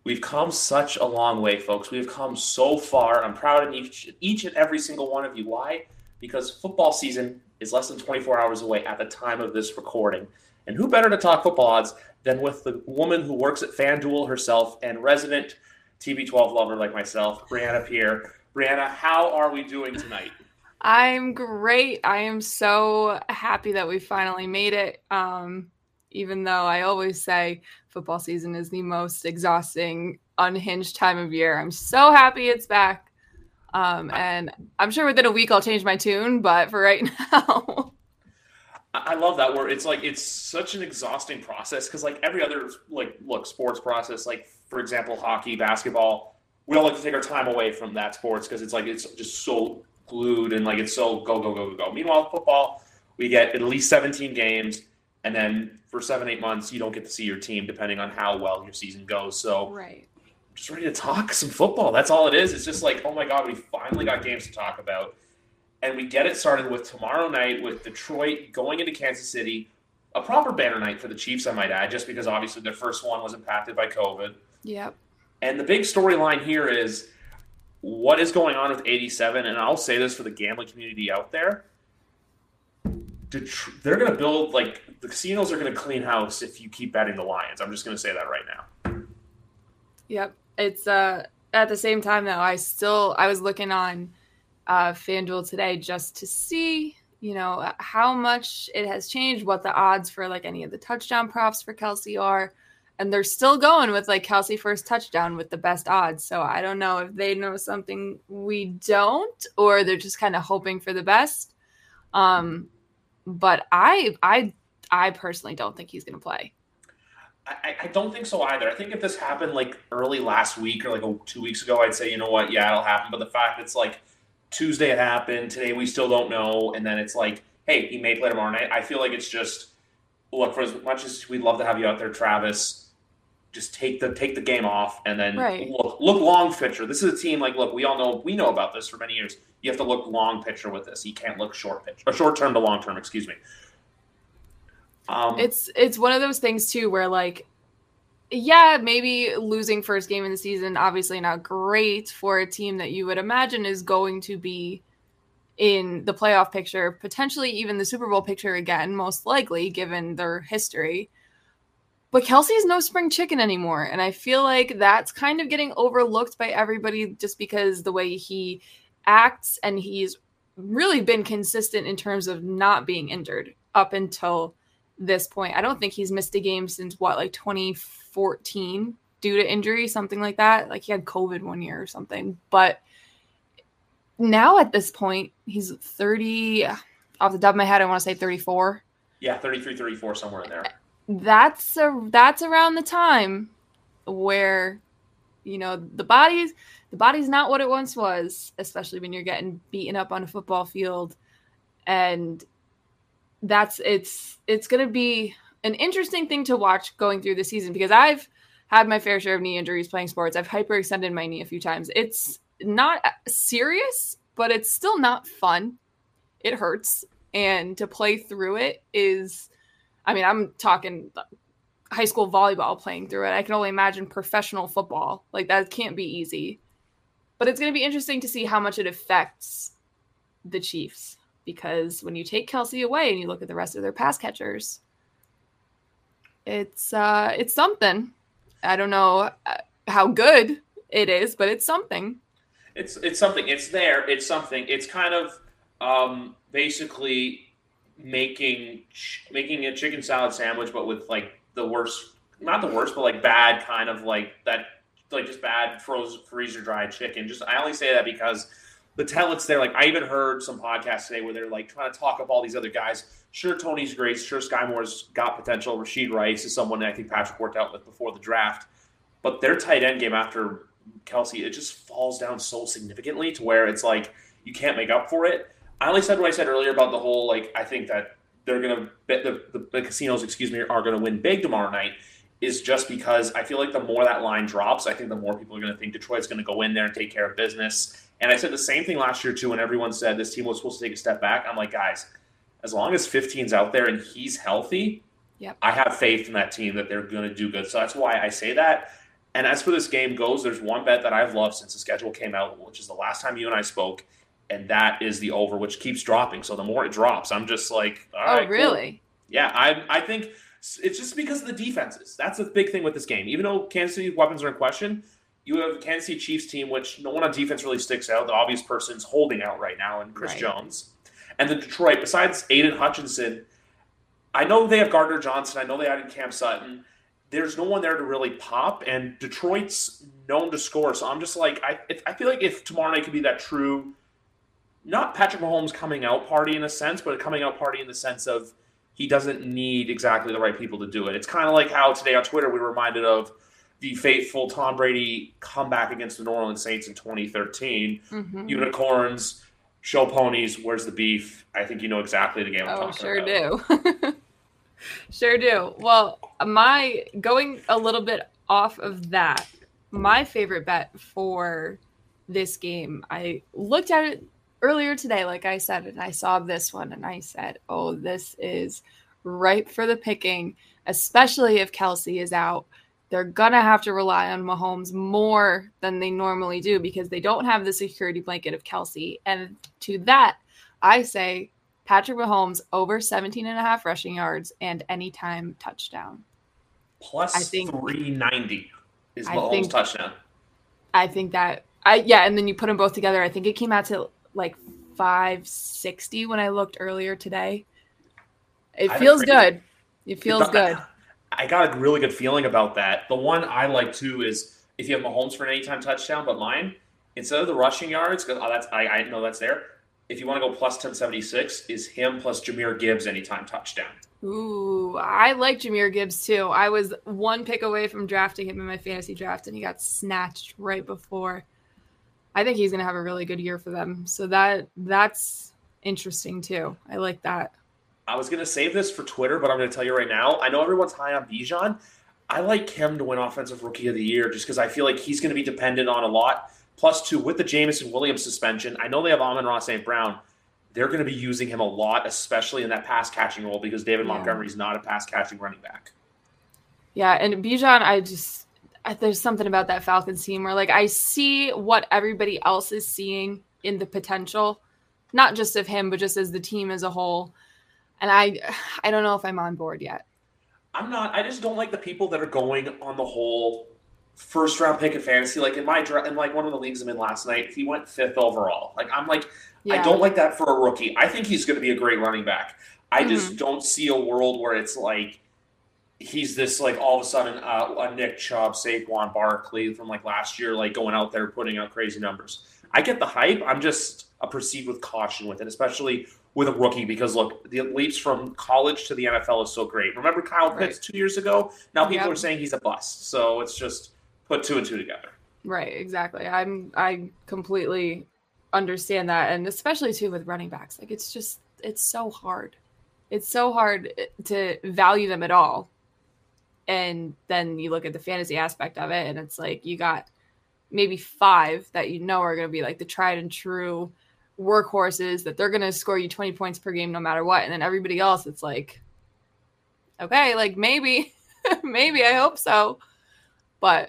We've come such a long way, folks. We've come so far. I'm proud of each and every single one of you. Why? Because football season is less than 24 hours away at the time of this recording. And who better to talk football odds than with the woman who works at FanDuel herself and resident TB12 lover like myself, Brianna Pierre. Brianna, how are we doing tonight? I'm great. I am so happy that we finally made it. Even though I always say football season is the most exhausting, unhinged time of year, I'm so happy it's back. And I'm sure within a week I'll change my tune, but for right now. I love that word. It's such an exhausting process because like every other sports process, like for example hockey, basketball, we all like to take our time away from that sports because it's just so glued and like it's so go go go go go. Meanwhile, football, we get at least 17 games, and then for 7-8 months you don't get to see your team depending on how well your season goes. So Right. I'm just ready to talk some football. That's all it is. It's just like, oh my god, we finally got games to talk about. And we get it started with tomorrow night with Detroit going into Kansas City. A proper banner night for the Chiefs, I might add, just because obviously their first one was impacted by COVID. Yep. And the big storyline here is what is going on with 87. And I'll say this for the gambling community out there. They're going to build, like, the casinos are going to clean house if you keep betting the Lions. I'm just going to say that right now. Yep. It's at the same time though, I was looking on FanDuel today just to see, how much it has changed, what the odds for like any of the touchdown props for Kelce are. And they're still going with like Kelce first touchdown with the best odds. So I don't know if they know something we don't, or they're just kind of hoping for the best. But I personally don't think he's going to play. I don't think so either. I think if this happened like early last week or like 2 weeks ago, I'd say, you know what, yeah, it'll happen. But the fact it's like Tuesday it happened, today we still don't know, and then it's like, hey, he may play tomorrow night. I feel like it's just, look, for as much as we'd love to have you out there, Travis, just take the game off and then Right. look long picture. This is a team like, look, we know about this for many years. You have to look long picture with this. You can't look short picture, or short term to long term, excuse me. It's one of those things too where like, yeah, maybe losing first game in the season, obviously not great for a team that you would imagine is going to be in the playoff picture, potentially even the Super Bowl picture again, most likely given their history. But Kelce is no spring chicken anymore. And I feel like that's kind of getting overlooked by everybody just because the way he acts, and he's really been consistent in terms of not being injured up until this point. I don't think he's missed a game since like 2014 due to injury, something like that. Like he had COVID one year or something. But now at this point, he's 30, off the top of my head, I want to say 34. Yeah, 33, 34, somewhere in there. That's around the time where, the body's not what it once was, especially when you're getting beaten up on a football field. And it's going to be an interesting thing to watch going through the season, because I've had my fair share of knee injuries playing sports. I've hyperextended my knee a few times. It's not serious, but it's still not fun. It hurts. And to play through it is, I'm talking high school volleyball playing through it. I can only imagine professional football. Like that can't be easy. But it's going to be interesting to see how much it affects the Chiefs. Because when you take Kelce away and you look at the rest of their pass catchers, it's something. I don't know how good it is, but it's something. It's something. It's there. It's something. It's kind of basically making a chicken salad sandwich, but with like the worst, not the worst, but like bad kind of like that, like just bad freezer dried chicken. Just I only say that because the talent's there. Like I even heard some podcasts today where they're like trying to talk up all these other guys. Sure, Tony's great. Sure, Sky Moore's got potential. Rashid Rice is someone that I think Patrick worked out with before the draft. But their tight end game after Kelce, it just falls down so significantly to where it's like you can't make up for it. I only said what I said earlier about the whole, like, I think that they're going to bet the casinos, are going to win big tomorrow night, is just because I feel like the more that line drops, I think the more people are going to think Detroit's going to go in there and take care of business. And I said the same thing last year, too, when everyone said this team was supposed to take a step back. I'm like, guys, as long as 15's out there and he's healthy, Yep. I have faith in that team that they're going to do good. So that's why I say that. And as for this game goes, there's one bet that I've loved since the schedule came out, which is the last time you and I spoke, and that is the over, which keeps dropping. So the more it drops, I'm just like, all right, really? Cool. Yeah, I think it's just because of the defenses. That's the big thing with this game. Even though Kansas City's weapons are in question, you have a Kansas City Chiefs team, which no one on defense really sticks out. The obvious person's holding out right now, and Chris Jones. And then Detroit, besides Aiden Hutchinson, I know they have Gardner Johnson. I know they added Cam Sutton. There's no one there to really pop, and Detroit's known to score. So I'm just like, I feel like if tomorrow night could be that true, not Patrick Mahomes coming out party in a sense, but a coming out party in the sense of he doesn't need exactly the right people to do it. It's kind of like how today on Twitter we were reminded of the fateful Tom Brady comeback against the New Orleans Saints in 2013. Mm-hmm. Unicorns, show ponies, where's the beef? I think you know exactly the game I'm talking about. Oh, sure do. Sure do. Well, going a little bit off of that, my favorite bet for this game, I looked at it earlier today, like I said, and I saw this one and I said, oh, this is ripe for the picking, especially if Kelce is out. They're going to have to rely on Mahomes more than they normally do because they don't have the security blanket of Kelce. And to that, I say Patrick Mahomes over 17.5 rushing yards and anytime touchdown. Plus 390 is Mahomes' touchdown. I think that, and then you put them both together. I think it came out to like 560 when I looked earlier today. It feels good. It feels good. I got a really good feeling about that. The one I like too is if you have Mahomes for an anytime touchdown, but mine, instead of the rushing yards, because I know that's there. If you want to go plus 1076, is him plus Jahmyr Gibbs anytime touchdown. Ooh, I like Jahmyr Gibbs too. I was one pick away from drafting him in my fantasy draft, and he got snatched right before. I think he's going to have a really good year for them. So that's interesting too. I like that. I was going to save this for Twitter, but I'm going to tell you right now. I know everyone's high on Bijan. I like him to win Offensive Rookie of the Year just because I feel like he's going to be dependent on a lot. Plus, two, with the Jameson Williams suspension, I know they have Amon-Ra St. Brown. They're going to be using him a lot, especially in that pass-catching role because David Montgomery's not a pass-catching running back. Yeah, and Bijan, there's something about that Falcons team where, like, I see what everybody else is seeing in the potential, not just of him, but just as the team as a whole. And I don't know if I'm on board yet. I'm not. I just don't like the people that are going on the whole first round pick in fantasy. Like in like one of the leagues I'm in last night, he went 5th overall. Like I'm like, I don't like that for a rookie. I think he's going to be a great running back. I just don't see a world where it's like he's this like all of a sudden a Nick Chubb, Saquon Barkley from like last year, like going out there putting out crazy numbers. I get the hype. I'm just proceed with caution with it, especially with a rookie, because look, the leaps from college to the NFL is so great. Remember Kyle Pitts 2 years ago? Now people are saying he's a bust. So it's just put 2 and 2 together. Right, exactly. I completely understand that, and especially too with running backs. Like it's so hard. It's so hard to value them at all. And then you look at the fantasy aspect of it, and it's like you got maybe 5 that you know are going to be like the tried and true workhorses that they're going to score you 20 points per game no matter what. And then everybody else, it's like, okay, maybe, I hope so. But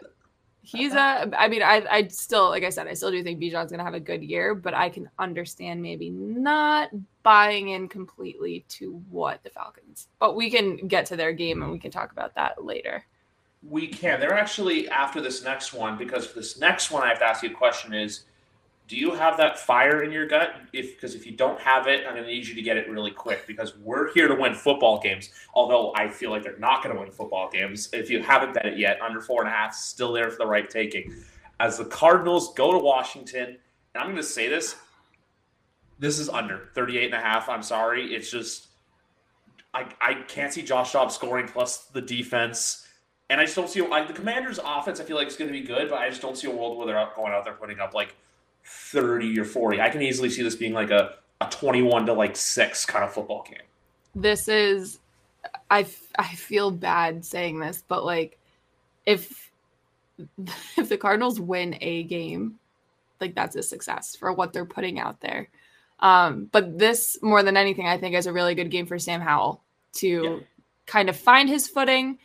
I still, like I said, I still do think Bijan's going to have a good year, but I can understand maybe not buying in completely to what the Falcons, but we can get to their game and we can talk about that later. We can. They're actually after this next one, because for this next one, I have to ask you a question is, do you have that fire in your gut? Because if you don't have it, I'm going to need you to get it really quick, because we're here to win football games. Although I feel like they're not going to win football games. If you haven't bet it yet, under 4.5, still there for the right taking. As the Cardinals go to Washington, and I'm going to say this is under 38.5. I'm sorry. It's just, I can't see Josh Dobbs scoring plus the defense. And I just don't see, the Commanders' offense, I feel like it's going to be good, but I just don't see a world where they're going out there putting up 30 or 40. I can easily see this being a 21-6 kind of football game. This is, I feel bad saying this, but if the Cardinals win a game, that's a success for what they're putting out there. But this, more than anything, I think is a really good game for Sam Howell to kind of find his footing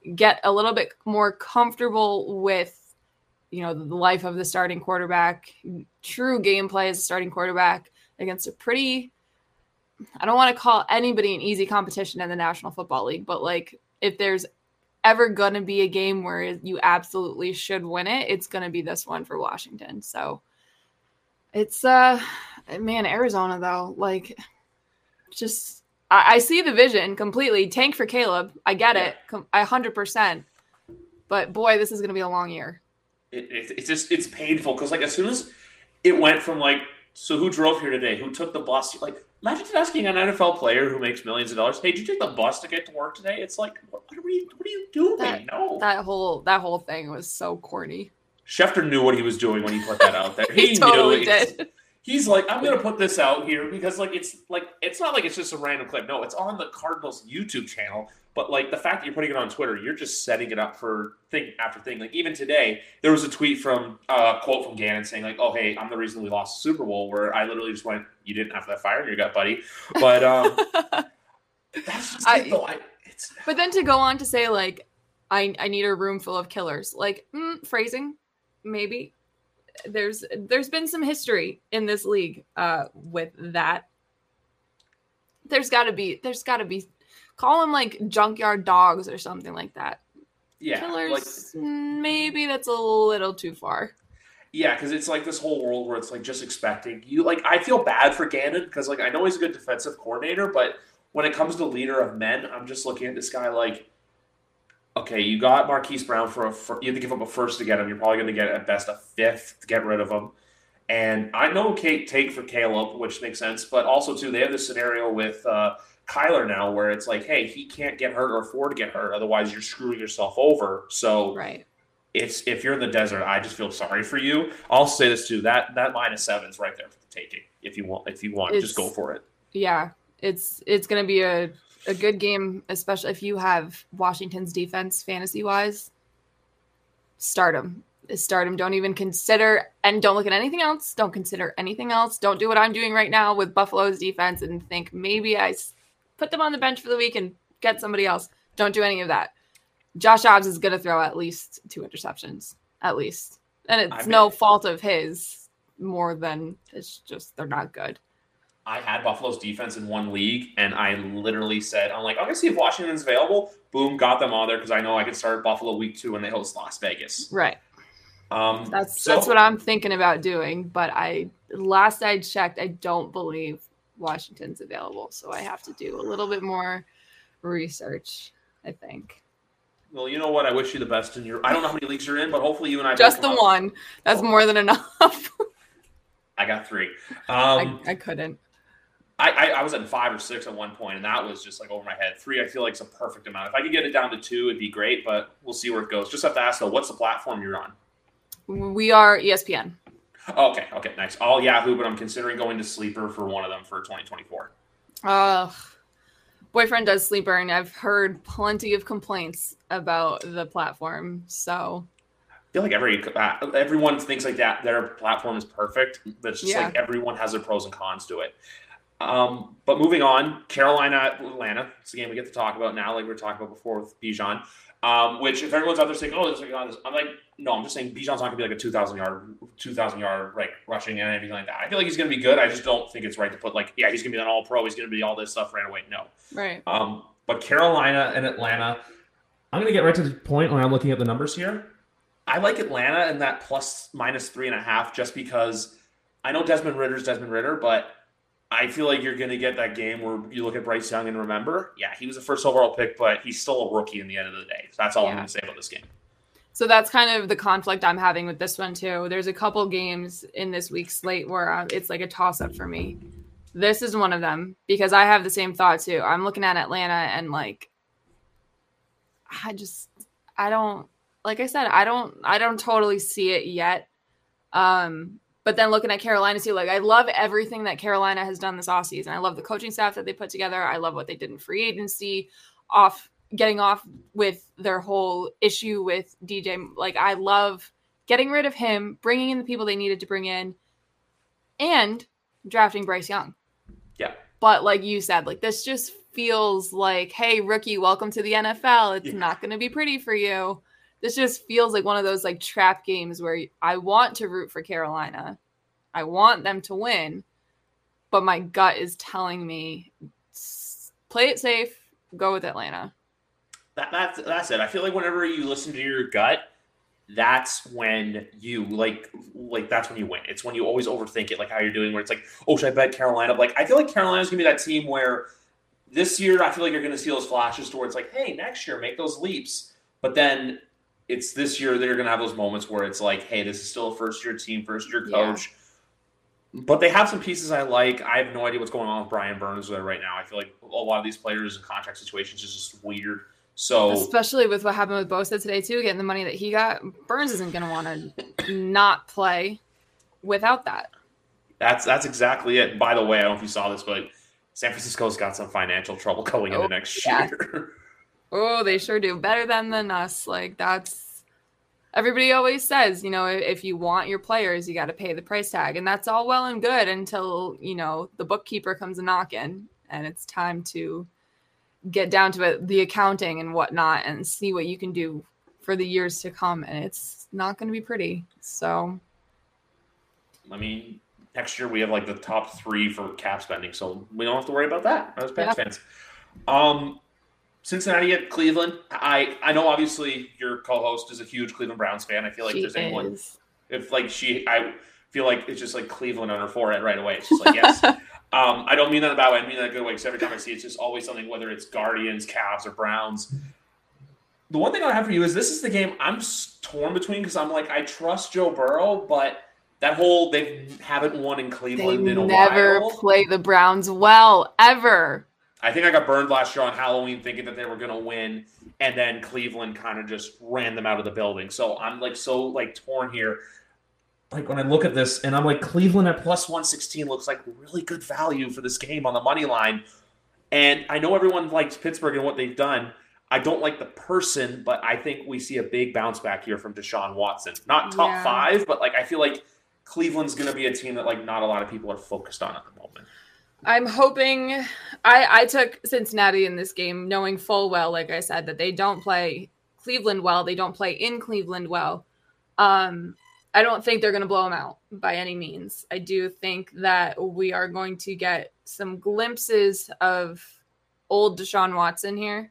get a little bit more comfortable with, the life of the starting quarterback, true gameplay as a starting quarterback against a pretty, I don't want to call anybody an easy competition in the National Football League, but like if there's ever going to be a game where you absolutely should win it, it's going to be this one for Washington. So it's, man, Arizona though, like just, I see the vision completely. Tank for Caleb. I get it. 100%. But boy, this is going to be a long year. It's painful because like as soon as it went from like, so who drove here today? Who took the bus? Like, imagine asking an NFL player who makes millions of dollars, "Hey, did you take the bus to get to work today?" It's like, what are you doing? That whole thing was so corny. Schefter knew what he was doing when he put that out there. He totally did. He's like, I'm going to put this out here because it's not like it's just a random clip. No, it's on the Cardinals YouTube channel. But like the fact that you're putting it on Twitter, you're just setting it up for thing after thing. Like even today, there was a tweet from quote from Gannon saying like, "Oh hey, I'm the reason we lost the Super Bowl." Where I literally just went, "You didn't have that fire in your gut, buddy." But that's just it, though. But then to go on to say like, I need a room full of killers. Like phrasing, maybe. There's been some history in this league with that. There's got to be call them like junkyard dogs or something like that. Yeah, killers. Like, maybe that's a little too far. Yeah, because it's like this whole world where it's like just expecting you. Like I feel bad for Gannon because like I know he's a good defensive coordinator, but when it comes to leader of men, I'm just looking at this guy like, okay, you got Marquise Brown you have to give up a first to get him. You're probably going to get at best a fifth to get rid of him. And I know take for Caleb, which makes sense, but also too they have this scenario with Kyler now where it's like, hey, he can't get hurt or afford to get hurt, otherwise you're screwing yourself over. So right. It's if you're in the desert, I just feel sorry for you. I'll say this too: that -7 is right there for the taking. If you want, just go for it. Yeah, it's going to be a good game, especially if you have Washington's defense fantasy wise. Start them. Don't even consider, and don't look at anything else. Don't consider anything else. Don't do what I'm doing right now with Buffalo's defense and think maybe I put them on the bench for the week and get somebody else. Don't do any of that. Josh Dobbs is going to throw at least 2 interceptions, at least. And it's no fault of his more than it's just they're not good. I had Buffalo's defense in one league, and I literally said, I'm like, I'm going to see if Washington's available. Boom, got them on there because I know I can start Buffalo week 2 when they host Las Vegas. Right. That's what I'm thinking about doing. But last I checked, I don't believe Washington's available. So I have to do a little bit more research, I think. Well, you know what? I wish you the best in your. I don't know how many leagues you're in, but hopefully you and I. Just the one. That's more than enough. I got 3. I couldn't. I was at 5 or 6 at one point, and that was just like over my head. 3, I feel like, is a perfect amount. If I could get it down to 2, it'd be great, but we'll see where it goes. Just have to ask though, what's the platform you're on? We are ESPN. Okay, nice. All Yahoo, but I'm considering going to Sleeper for one of them for 2024. Boyfriend does Sleeper, and I've heard plenty of complaints about the platform. So I feel like everyone thinks like that their platform is perfect, but it's just like everyone has their pros and cons to it. But moving on, Carolina, Atlanta. It's the game we get to talk about now, like we were talking about before with Bijan. Which if everyone's out there saying, "Oh, this is I'm like, no, I'm just saying Bijan's not gonna be like a 2,000 yard like rushing and anything like that. I feel like he's gonna be good. I just don't think it's right to put like, yeah, he's gonna be an all pro. He's gonna be all this stuff right away. No. Right. But Carolina and Atlanta, I'm gonna get right to the point when I'm looking at the numbers here. I like Atlanta and that ±3.5 just because I know Desmond Ridder, but I feel like you're going to get that game where you look at Bryce Young and remember, yeah, he was the first overall pick, but he's still a rookie in the end of the day. So that's all I'm going to say about this game. So that's kind of the conflict I'm having with this one too. There's a couple games in this week's slate where it's like a toss-up for me. This is one of them because I have the same thought too. I'm looking at Atlanta and like, I don't totally see it yet. But then looking at Carolina too, like I love everything that Carolina has done this offseason. I love the coaching staff that they put together. I love what they did in free agency, getting off with their whole issue with DJ. Like I love getting rid of him, bringing in the people they needed to bring in, and drafting Bryce Young. Yeah. But like you said, like this just feels like, hey, rookie, welcome to the NFL. It's not going to be pretty for you. This just feels like one of those like trap games where I want to root for Carolina. I want them to win, but my gut is telling me play it safe, go with Atlanta. That's it. I feel like whenever you listen to your gut, that's when you like that's when you win. It's when you always overthink it, like how you're doing, where it's like, oh, should I bet Carolina? Like, I feel like Carolina's gonna be that team where this year I feel like you're gonna see those flashes towards like, hey, next year make those leaps. But then it's this year they're gonna have those moments where it's like, hey, this is still a first year team, first year coach. Yeah. But they have some pieces I like. I have no idea what's going on with Brian Burns right now. I feel like a lot of these players in contract situations is just weird. So especially with what happened with Bosa today too, getting the money that he got, Burns isn't going to want to not play without that. That's exactly it. By the way, I don't know if you saw this, but San Francisco's got some financial trouble going into next year. Oh, they sure do. Better than us. Like, that's everybody always says, you know, if you want your players, you got to pay the price tag, and that's all well and good until, you know, the bookkeeper comes a knocking and it's time to get down to it, the accounting and whatnot, and see what you can do for the years to come. And it's not going to be pretty. So, I mean, next year we have like the top 3 for cap spending, so we don't have to worry about that as Pats fans. Cincinnati at Cleveland. I know obviously your co-host is a huge Cleveland Browns fan. I feel like there's anyone, if like I feel like it's just like Cleveland on her forehead right away. It's just like, yes. I don't mean that in a bad way. I mean that in a good way, because every time I see it, it's just always something, whether it's Guardians, Cavs, or Browns. The one thing I have for you is this is the game I'm torn between, because I'm like, I trust Joe Burrow, but that whole they haven't won in Cleveland in a while. They never play the Browns well, ever. I think I got burned last year on Halloween thinking that they were going to win, and then Cleveland kind of just ran them out of the building. So I'm like torn here. Like when I look at this and I'm like, Cleveland at plus 116 looks like really good value for this game on the money line. And I know everyone likes Pittsburgh and what they've done. I don't like the person, but I think we see a big bounce back here from Deshaun Watson. Not top 5, but like I feel like Cleveland's going to be a team that like not a lot of people are focused on at the moment. I'm hoping I took Cincinnati in this game, knowing full well, like I said, that they don't play Cleveland well. They don't play in Cleveland well. I don't think they're going to blow them out by any means. I do think that we are going to get some glimpses of old Deshaun Watson here.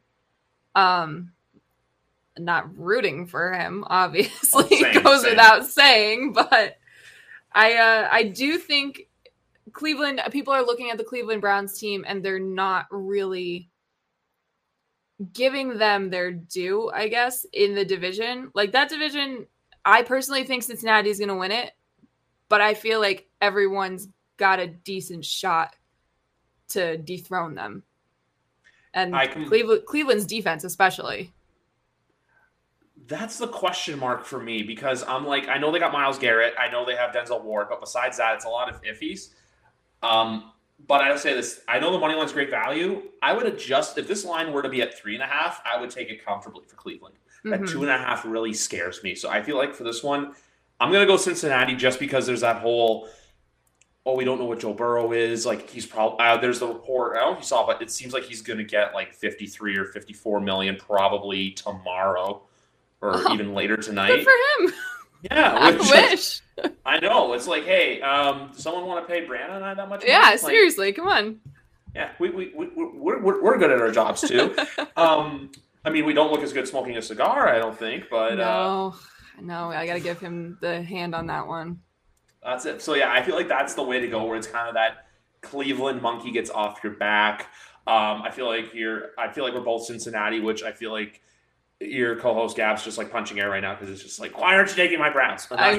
Not rooting for him, obviously, it goes without saying, but I do think Cleveland, people are looking at the Cleveland Browns team and they're not really giving them their due, I guess, in the division. Like that division, I personally think Cincinnati is going to win it, but I feel like everyone's got a decent shot to dethrone them. And Cleveland's defense especially. That's the question mark for me, because I'm like, I know they got Myles Garrett. I know they have Denzel Ward, but besides that, it's a lot of iffies. But I'll say this. I know the money line's great value. I would adjust, if this line were to be at 3.5, I would take it comfortably for Cleveland. That 2.5 really scares me. So I feel like for this one, I'm going to go Cincinnati just because there's that whole, we don't know what Joe Burrow is. Like he's probably, there's the report, I don't know if you saw, but it seems like he's going to get like 53 or 54 million probably tomorrow or even later tonight. Good for him. Yeah. I wish. I know. It's like, hey, does someone want to pay Brandon and I that much money? Yeah, seriously. Come on. Yeah, we're good at our jobs too. I mean, we don't look as good smoking a cigar, I don't think, but no, I got to give him the hand on that one. That's it. So yeah, I feel like that's the way to go, where it's kind of that Cleveland monkey gets off your back. I feel like we're both Cincinnati, which I feel like your co-host Gab's just like punching air right now, because it's just like, why aren't you taking my Browns? I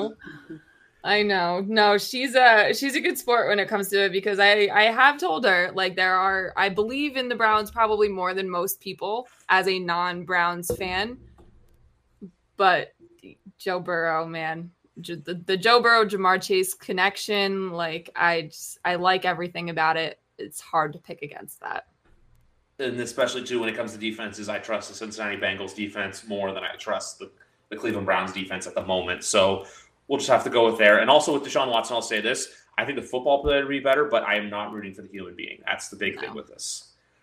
know. No, she's a good sport when it comes to it, because I have told her, like, I believe in the Browns probably more than most people as a non-Browns fan. But Joe Burrow, man, the Joe Burrow Jamar Chase connection, like I like everything about it. It's hard to pick against that. And especially too when it comes to defenses, I trust the Cincinnati Bengals defense more than I trust the Cleveland Browns defense at the moment. So we'll just have to go with there. And also with Deshaun Watson, I'll say this. I think the football player would be better, but I am not rooting for the human being. That's the big thing with this.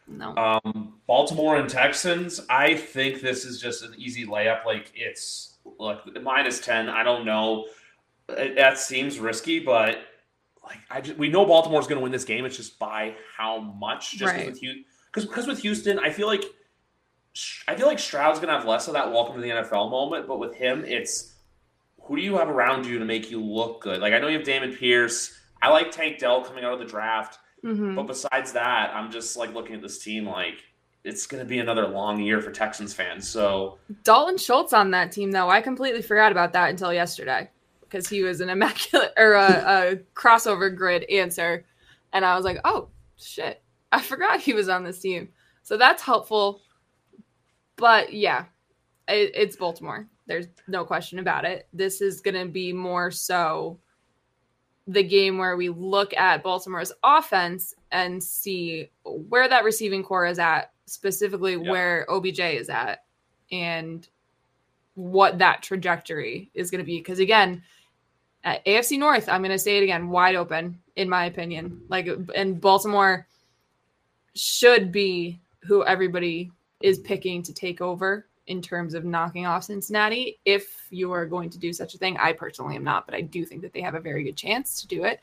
No. Baltimore and Texans. I think this is just an easy layup. Like it's like -10. I don't know. That seems risky, but like we know Baltimore's going to win this game. It's just by how much. Just Right. because with Houston, I feel like Stroud's going to have less of that welcome to the NFL moment, but with him, it's who do you have around you to make you look good? Like I know you have Damon Pierce. I like Tank Dell coming out of the draft, but Mm-hmm. besides that, I'm just like looking at this team like it's going to be another long year for Texans fans. So Dalton Schultz on that team, though. I completely forgot about that until yesterday because he was an immaculate or a crossover grid answer. And I was like, oh, shit. I forgot he was on this team. So that's helpful. But yeah, it's Baltimore. There's no question about it. This is going to be more so the game where we look at Baltimore's offense and see where that receiving core is at, specifically where OBJ is at, and what that trajectory is going to be. Because again, at AFC North, I'm going to say it again, wide open, in my opinion. Like, and Baltimore should be who everybody is picking to take over in terms of knocking off Cincinnati. If you are going to do such a thing, I personally am not, but I do think that they have a very good chance to do it.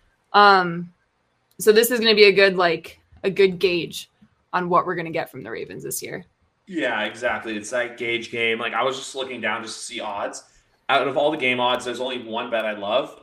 So this is going to be a good gauge on what we're going to get from the Ravens this year. yeah, exactly. It's that gauge game. Like I was just looking down just to see odds. Out of all the game odds, there's only one bet I love.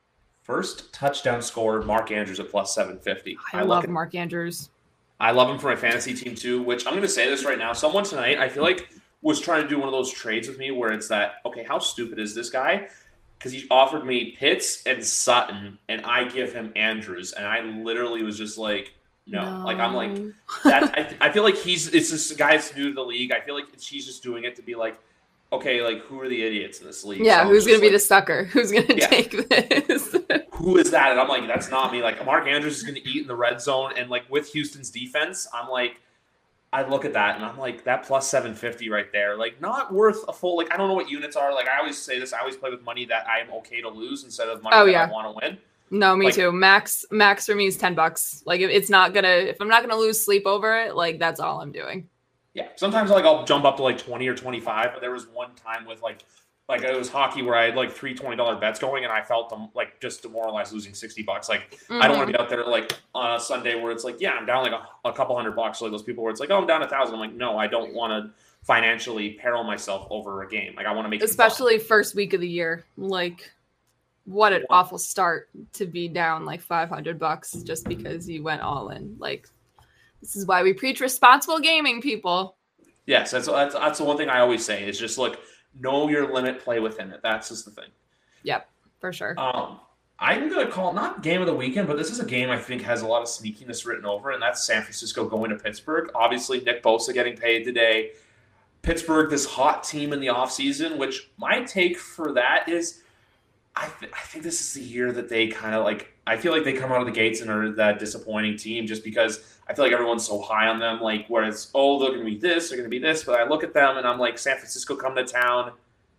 First touchdown scorer, Mark Andrews at +750. I love Mark Andrews. I love him for my fantasy team too, which I'm going to say this right now. Someone tonight, I feel like, was trying to do one of those trades with me where it's that, okay, how stupid is this guy? Because he offered me Pitts and Sutton, and I give him Andrews. And I literally was just like, no. Like, I'm like, that. I feel like it's this guy that's new to the league. I feel like he's just doing it to be like, okay, like, who are the idiots in this league? Yeah, so who's going to be the sucker? Who's going to take this? Who is that? And I'm like, that's not me. Like, Mark Andrews is going to eat in the red zone. And, like, with Houston's defense, I'm like, I look at that and I'm like, that +750 right there. Like, not worth a full, like, I don't know what units are. Like, I always say this. I always play with money that I am okay to lose instead of money that I want to win. No, me too. Max for me is $10. Like, if I'm not gonna lose sleep over it, like that's all I'm doing. Yeah. Sometimes I'll jump up to like 20 or 25, but there was one time with like it was hockey where I had like three $20 bets going and I felt them like just demoralized losing $60. Like I don't want to be out there like on a Sunday where it's like, yeah, I'm down like a couple $100. So like those people where it's like, oh, I'm down 1,000. I'm like, no, I don't want to financially peril myself over a game. Like I want to make especially first week of the year. Like what an awful start to be down like $500 just because you went all in. Like this is why we preach responsible gaming, people. Yes, that's the one thing I always say is just look, know your limit, play within it. That's just the thing. Yep, for sure. I'm going to call it not game of the weekend, but this is a game I think has a lot of sneakiness written over, and that's San Francisco going to Pittsburgh. Obviously, Nick Bosa getting paid today. Pittsburgh, this hot team in the offseason, which my take for that is I think this is the year that they kind of like – I feel like they come out of the gates and are that disappointing team just because I feel like everyone's so high on them. Like, whereas, oh, they're going to be this, they're going to be this. But I look at them and I'm like, San Francisco coming to town.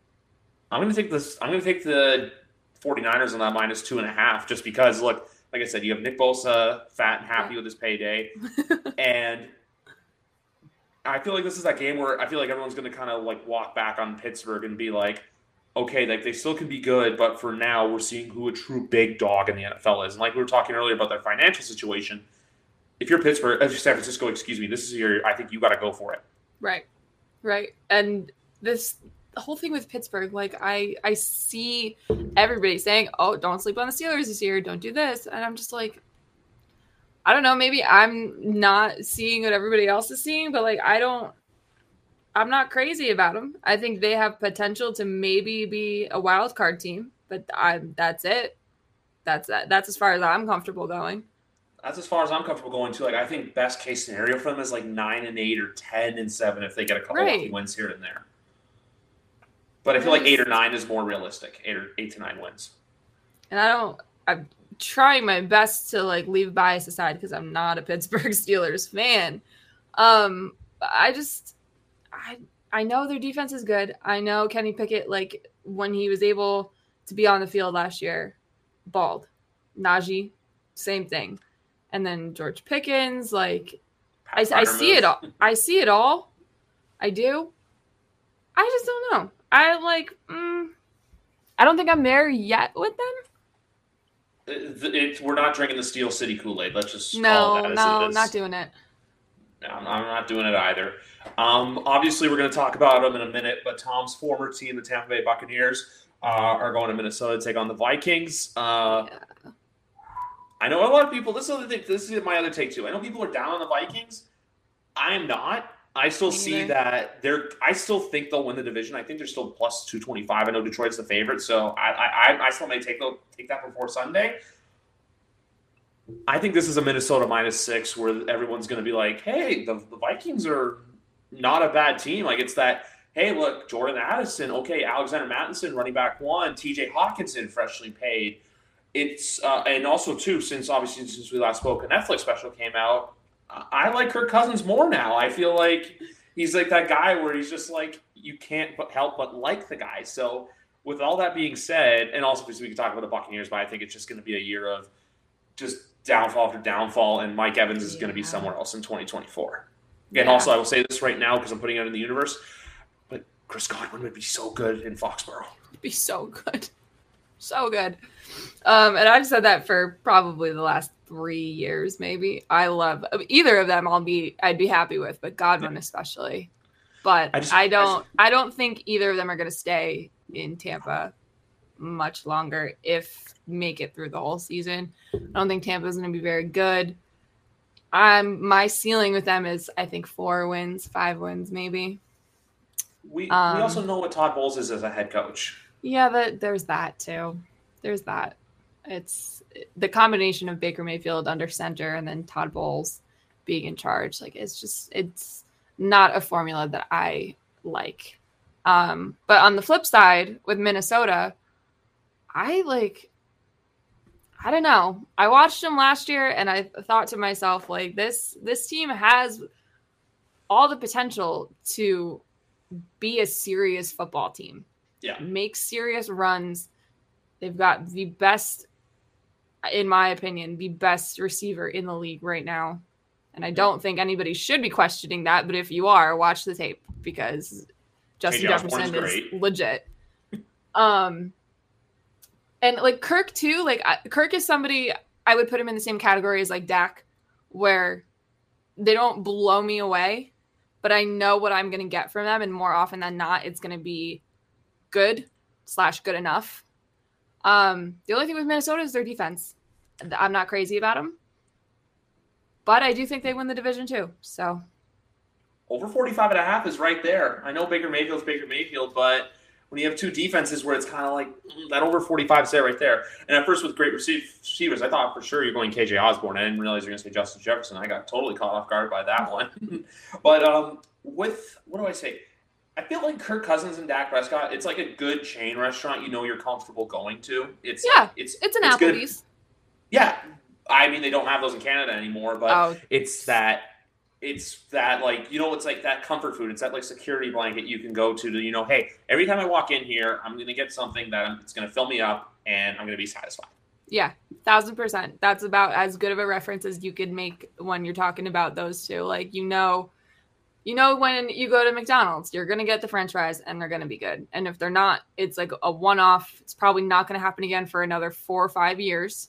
I'm going to take this – I'm going to take the 49ers on that -2.5 just because, look, like I said, you have Nick Bosa fat and happy with his payday. And I feel like this is that game where I feel like everyone's going to kind of like walk back on Pittsburgh and be like, okay, like they still can be good, but for now we're seeing who a true big dog in the NFL is. And like we were talking earlier about their financial situation, if you're San Francisco, this is your, I think you got to go for it. Right. And the whole thing with Pittsburgh, like I see everybody saying, oh, don't sleep on the Steelers this year. Don't do this. And I'm just like, I don't know, maybe I'm not seeing what everybody else is seeing, but like, I'm not crazy about them. I think they have potential to maybe be a wild card team, but that's it. That's as far as I'm comfortable going. That's as far as I'm comfortable going too. Like I think best case scenario for them is like 9-8 or 10-7 if they get a couple lucky wins here and there. But I feel like 8 or 9 is more realistic. 8 to 9 wins. And I'm trying my best to like leave bias aside because I'm not a Pittsburgh Steelers fan. I know their defense is good. I know Kenny Pickett, like when he was able to be on the field last year, balled. Najee, same thing. And then George Pickens, like I see it all. I see it all. I do. I just don't know. I don't think I'm there yet with them. We're not drinking the Steel City Kool-Aid. Let's just call it that as it is. Not doing it. No, I'm not doing it either. Obviously, we're going to talk about them in a minute, but Tom's former team, the Tampa Bay Buccaneers, are going to Minnesota to take on the Vikings. I know a lot of people. This is my other take too. I know people are down on the Vikings. I am not. I still see that I still think they'll win the division. I think they're still plus 225. I know Detroit's the favorite, so I still may take that before Sunday. I think this is a Minnesota -6 where everyone's going to be like, hey, the Vikings are not a bad team. Like, it's that, hey, look, Jordan Addison, okay, Alexander Mattison, running back 1, TJ Hawkinson, freshly paid. It's and also, too, since we last spoke, a Netflix special came out, I like Kirk Cousins more now. I feel like he's like that guy where he's just like, you can't help but like the guy. So with all that being said, and also because we can talk about the Buccaneers, but I think it's just going to be a year of just downfall after downfall, and Mike Evans is going to be somewhere else in 2024. And also, I will say this right now because I'm putting it in the universe, but Chris Godwin would be so good in Foxborough. It'd be so good. So good. And I've said that for probably the last 3 years, maybe. I love either of them. I'd be happy with, but Godwin especially. But I don't think either of them are going to stay in Tampa much longer if make it through the whole season. I don't think Tampa's going to be very good. My ceiling with them is, I think, 4 wins, 5 wins, maybe. We also know what Todd Bowles is as a head coach. Yeah, there's that too. There's that. It's the combination of Baker Mayfield under center and then Todd Bowles being in charge. Like, it's not a formula that I like. But on the flip side, with Minnesota, I don't know. I watched them last year and I thought to myself, like, this team has all the potential to be a serious football team. Yeah. Make serious runs. They've got the best, in my opinion, the best receiver in the league right now. And I don't think anybody should be questioning that. But if you are, watch the tape because Justin Jefferson is legit. And like Kirk too, like Kirk is somebody I would put him in the same category as like Dak, where they don't blow me away, but I know what I'm going to get from them. And more often than not, it's going to be good / good enough. The only thing with Minnesota is their defense. I'm not crazy about them, but I do think they win the division too. So over 45.5 is right there. I know Baker Mayfield's Baker Mayfield, but when you have two defenses where it's kind of like that over 45 is there right there. And at first with great receivers, I thought for sure you're going KJ Osborne. I didn't realize you're going to say Justin Jefferson. I got totally caught off guard by that one. But with, what do I say? I feel like Kirk Cousins and Dak Prescott, it's like a good chain restaurant you're comfortable going to. It's an Applebee's. Good. Yeah. I mean, they don't have those in Canada anymore, but it's that like, it's like that comfort food. It's that like security blanket you can go to, hey, every time I walk in here, I'm going to get something it's going to fill me up and I'm going to be satisfied. Yeah, 1,000%. That's about as good of a reference as you could make when you're talking about those two. Like, when you go to McDonald's, you're going to get the French fries and they're going to be good. And if they're not, it's like a one-off. It's probably not going to happen again for another 4 or 5 years.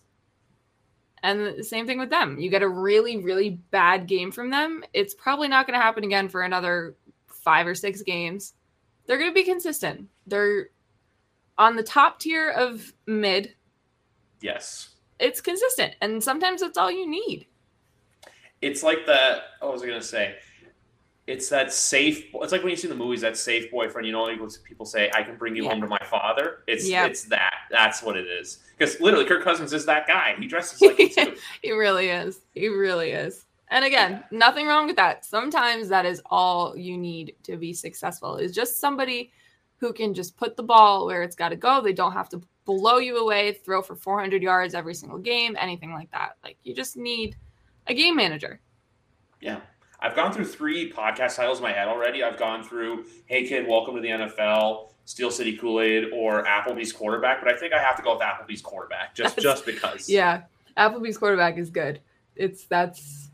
And the same thing with them. You get a really, really bad game from them. It's probably not going to happen again for another 5 or 6 games. They're going to be consistent. They're on the top tier of mid. Yes. It's consistent. And sometimes that's all you need. It's like what was I going to say? It's that safe. It's like when you see the movies, that safe boyfriend. Like when people say, "I can bring you home to my father." It's that. That's what it is. Because literally, Kirk Cousins is that guy. He dresses like it too. He really is. He really is. And again, nothing wrong with that. Sometimes that is all you need to be successful. Is just somebody who can just put the ball where it's got to go. They don't have to blow you away, throw for 400 yards every single game, anything like that. Like, you just need a game manager. Yeah. I've gone through 3 podcast titles in my head already. I've gone through Hey Kid, Welcome to the NFL, Steel City Kool-Aid, or Applebee's Quarterback, but I think I have to go with Applebee's Quarterback just because. Yeah, Applebee's Quarterback is good. That's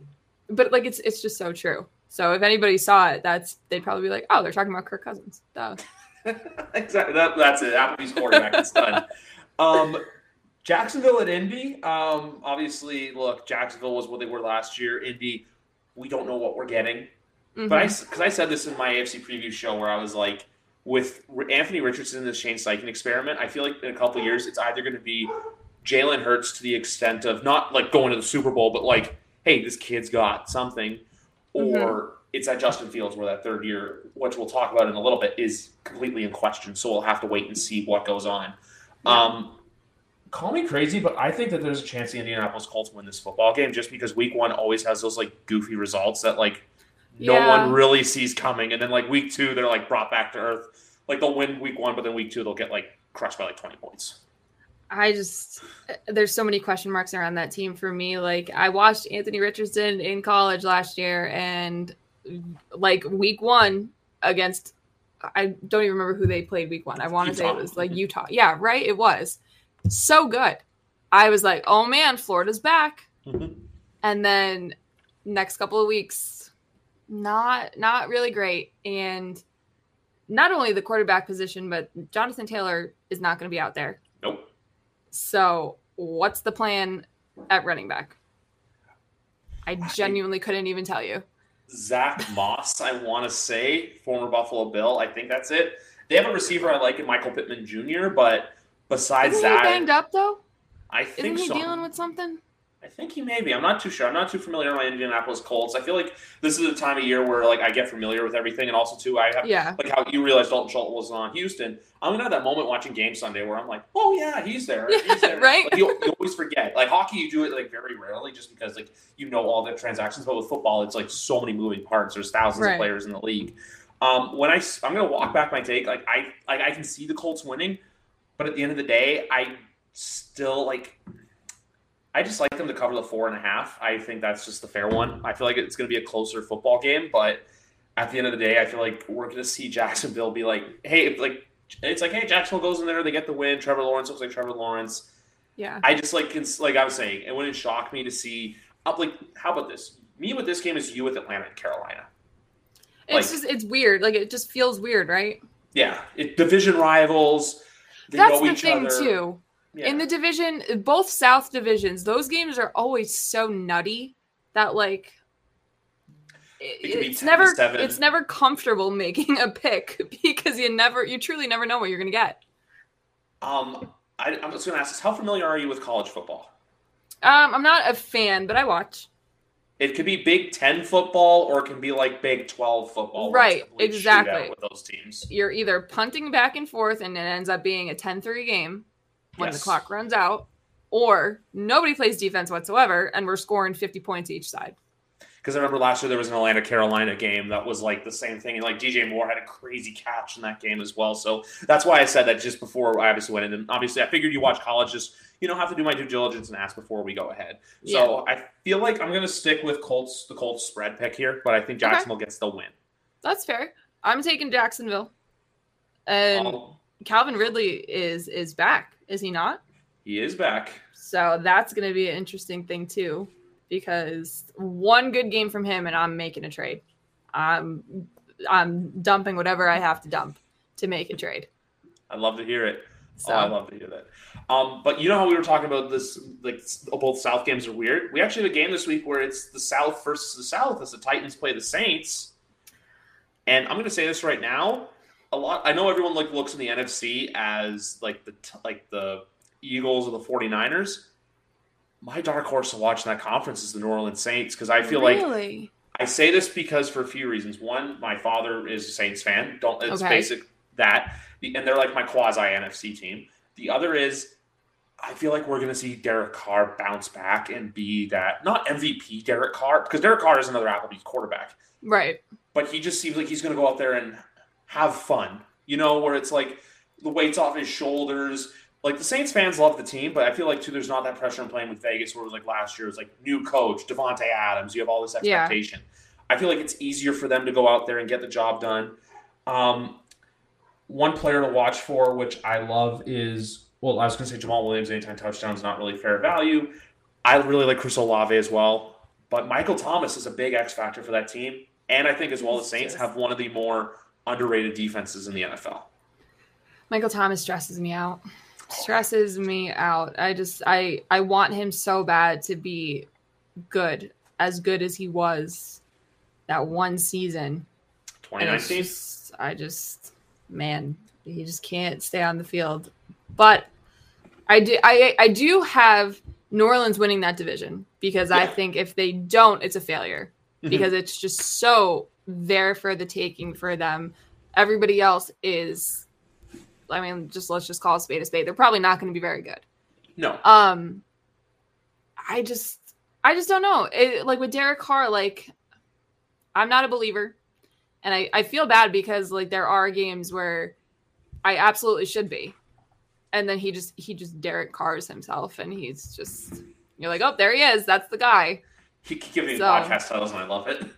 but like it's just so true. So if anybody saw it, they'd probably be like, oh, they're talking about Kirk Cousins. Duh. Exactly. That's it. Applebee's quarterback. It's done. Jacksonville at Indy. Obviously, look, Jacksonville was what they were last year. Indy, we don't know what we're getting. Mm-hmm. But because I said this in my AFC preview show where I was like, with Anthony Richardson in the Shane Steichen experiment, I feel like in a couple of years it's either going to be Jalen Hurts to the extent of not like going to the Super Bowl, but like, hey, this kid's got something, or it's at Justin Fields where that third year, which we'll talk about in a little bit, is completely in question. So we'll have to wait and see what goes on. Yeah. Call me crazy, but I think that there's a chance the Indianapolis Colts win this football game just because week one always has those like goofy results that like no one really sees coming. And then like week two, they're like brought back to earth. Like they'll win week one, but then week two, they'll get like crushed by like 20 points. There's so many question marks around that team for me. Like I watched Anthony Richardson in college last year and like week one against, I don't even remember who they played week one. I want to say it was like Utah. Yeah, right. It was so good. I was like, oh man, Florida's back. Mm-hmm. And then next couple of weeks, not really great. And not only the quarterback position, but Jonathan Taylor is not going to be out there. Nope. So what's the plan at running back? I genuinely couldn't even tell you. Zach Moss, I want to say, former Buffalo Bill. I think that's it. They have a receiver I like in Michael Pittman Jr., but besides Isn't that... he banged up, though? I think so. Isn't he dealing with something? I think he may be. I'm not too sure. I'm not too familiar with my Indianapolis Colts. I feel like this is a time of year where like I get familiar with everything, and also too I have like how you realized Dalton Schultz was on Houston. I'm gonna have that moment watching Game Sunday where I'm like, oh yeah, he's there. He's there. Right? Like, you always forget. Like hockey, you do it like very rarely just because like you know all the transactions. But with football, it's like so many moving parts. There's thousands of players in the league. I'm gonna walk back my take. Like I can see the Colts winning, but at the end of the day, I still like. I just like them to cover the 4.5. I think that's just the fair one. I feel like it's going to be a closer football game, but at the end of the day, I feel like we're going to see Jacksonville be like, hey, like it's like, hey, Jacksonville goes in there, they get the win. Trevor Lawrence looks like Trevor Lawrence. Yeah. I just like I was saying, it wouldn't shock me to see like how about this? Me with this game is you with Atlanta and Carolina. It's weird. Like it just feels weird, right? Yeah, division rivals. That's the thing too. Yeah. In the division, both South divisions, those games are always so nutty that like it's never comfortable making a pick because you truly never know what you're going to get. I'm just going to ask this: how familiar are you with college football? I'm not a fan, but I watch. It could be Big Ten football or it can be like Big 12 football. Right, exactly. With those teams, you're either punting back and forth, and it ends up being a 10-3 game. When the clock runs out, or nobody plays defense whatsoever, and we're scoring 50 points each side. Because I remember last year there was an Atlanta-Carolina game that was like the same thing, and like DJ Moore had a crazy catch in that game as well. So that's why I said that just before I obviously went in. And obviously, I figured you watch college, just have to do my due diligence and ask before we go ahead. So I feel like I'm going to stick with the Colts spread pick here, but I think Jacksonville gets the win. That's fair. I'm taking Jacksonville, and Calvin Ridley is back. Is he not? He is back. So that's going to be an interesting thing too, because one good game from him and I'm making a trade. I'm dumping whatever I have to dump to make a trade. I'd love to hear it. So. I love to hear that. But you know how we were talking about this, like both South games are weird? We actually have a game this week where it's the South versus the South as the Titans play the Saints. And I'm going to say this right now. I know everyone looks in the NFC as the Eagles or the 49ers. My dark horse to watch in that conference is the New Orleans Saints because I feel like I say this because for a few reasons. One, my father is a Saints fan. It's basic that, and they're like my quasi NFC team. The other is I feel like we're going to see Derek Carr bounce back and be that not MVP Derek Carr because Derek Carr is another Applebee's quarterback, right? But he just seems like he's going to go out there and have fun, where it's like the weight's off his shoulders. Like the Saints fans love the team, but I feel like too there's not that pressure in playing with Vegas where it was like last year. It was like new coach, Devontae Adams. You have all this expectation. Yeah. I feel like it's easier for them to go out there and get the job done. One player to watch for, which I love, is I was going to say Jamal Williams anytime touchdown is not really fair value. I really like Chris Olave as well. But Michael Thomas is a big X factor for that team. And I think as well the Saints have one of the more underrated defenses in the NFL. Michael Thomas stresses me out. I want him so bad to be good as he was that one season. 2019? He just can't stay on the field. But I do have New Orleans winning that division because I think if they don't, it's a failure because it's just so there for the taking for them. Everybody else is, let's just call a spade a spade. They're probably not going to be very good. No. I just don't know. With Derek Carr, I'm not a believer. And I feel bad because there are games where I absolutely should be. And then he just Derek Carrs himself and he's just, you're like, oh, there he is. That's the guy. He keep giving me podcast titles and I love it.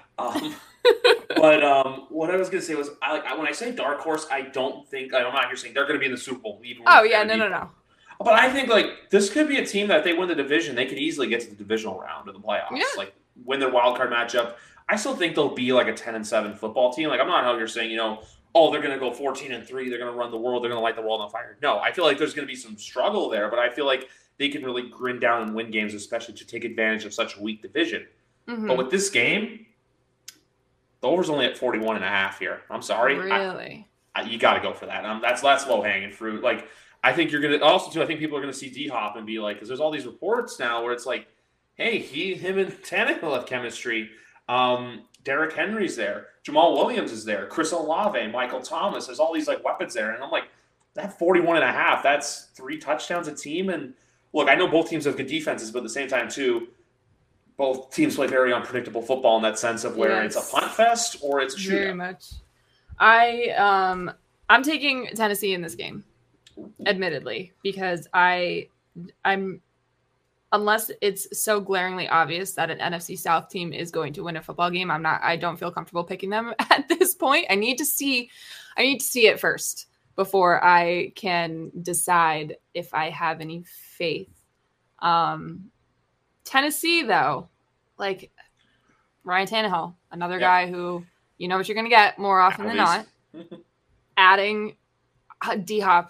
But what I was going to say was when I say dark horse, I'm not here saying they're going to be in the Super Bowl. No. But I think this could be a team that if they win the division, they could easily get to the divisional round of the playoffs. Yeah. Win their wild card matchup. I still think they'll be a 10-7 football team. I'm not out here saying, they're going to go 14-3. They're going to run the world. They're going to light the world on fire. No, I feel like there's going to be some struggle there, but I feel like they can really grin down and win games, especially to take advantage of such a weak division. Mm-hmm. But with this game, the over's only at 41.5 here. I'm sorry. Really? You got to go for that. That's low-hanging fruit. I think you're going to – also, too, I think people are going to see D-Hop and be because there's all these reports now where it's hey, him and Tannehill have chemistry. Derrick Henry's there. Jamal Williams is there. Chris Olave, Michael Thomas. There's all these weapons there. And I'm that 41.5, that's 3 touchdowns a team. And look, I know both teams have good defenses, but at the same time, too, both teams play very unpredictable football in that sense of where it's a punt fest or it's a shootout. Very much. I'm taking Tennessee in this game, admittedly, because I'm unless it's so glaringly obvious that an NFC South team is going to win a football game, I don't feel comfortable picking them at this point. I need to see it first before I can decide if I have any faith. Tennessee, though, Ryan Tannehill, another guy who you know what you're going to get more often than not. Adding D-Hop,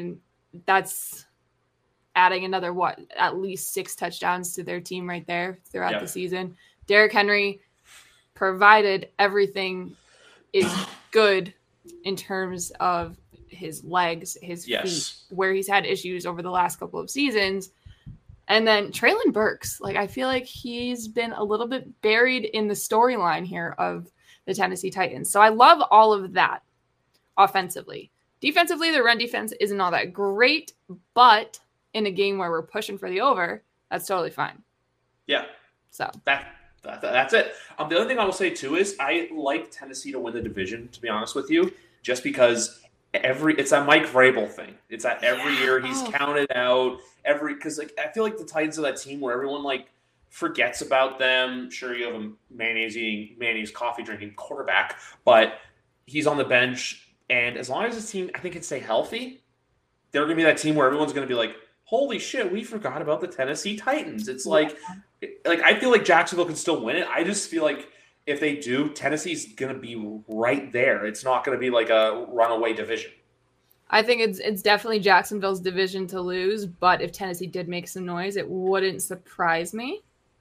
that's adding another, at least 6 touchdowns to their team right there throughout the season. Derrick Henry, provided everything is good in terms of his legs, his feet, where he's had issues over the last couple of seasons. And then Treylon Burks, I feel like he's been a little bit buried in the storyline here of the Tennessee Titans. So I love all of that offensively. Defensively, the run defense isn't all that great, but in a game where we're pushing for the over, that's totally fine. Yeah. So that's it. The other thing I will say too is I like Tennessee to win the division, to be honest with you, just because it's that Mike Vrabel thing. It's that every year he's counted out because I feel like the Titans are that team where everyone forgets about them. Sure, you have a mayonnaise coffee drinking quarterback, but he's on the bench, and as long as the team I think can stay healthy, they're going to be that team where everyone's going to be holy shit, we forgot about the Tennessee Titans. It's I feel like Jacksonville can still win it. I just feel like if they do, Tennessee's going to be right there. It's not going to be a runaway division. I think it's definitely Jacksonville's division to lose, but if Tennessee did make some noise, it wouldn't surprise me.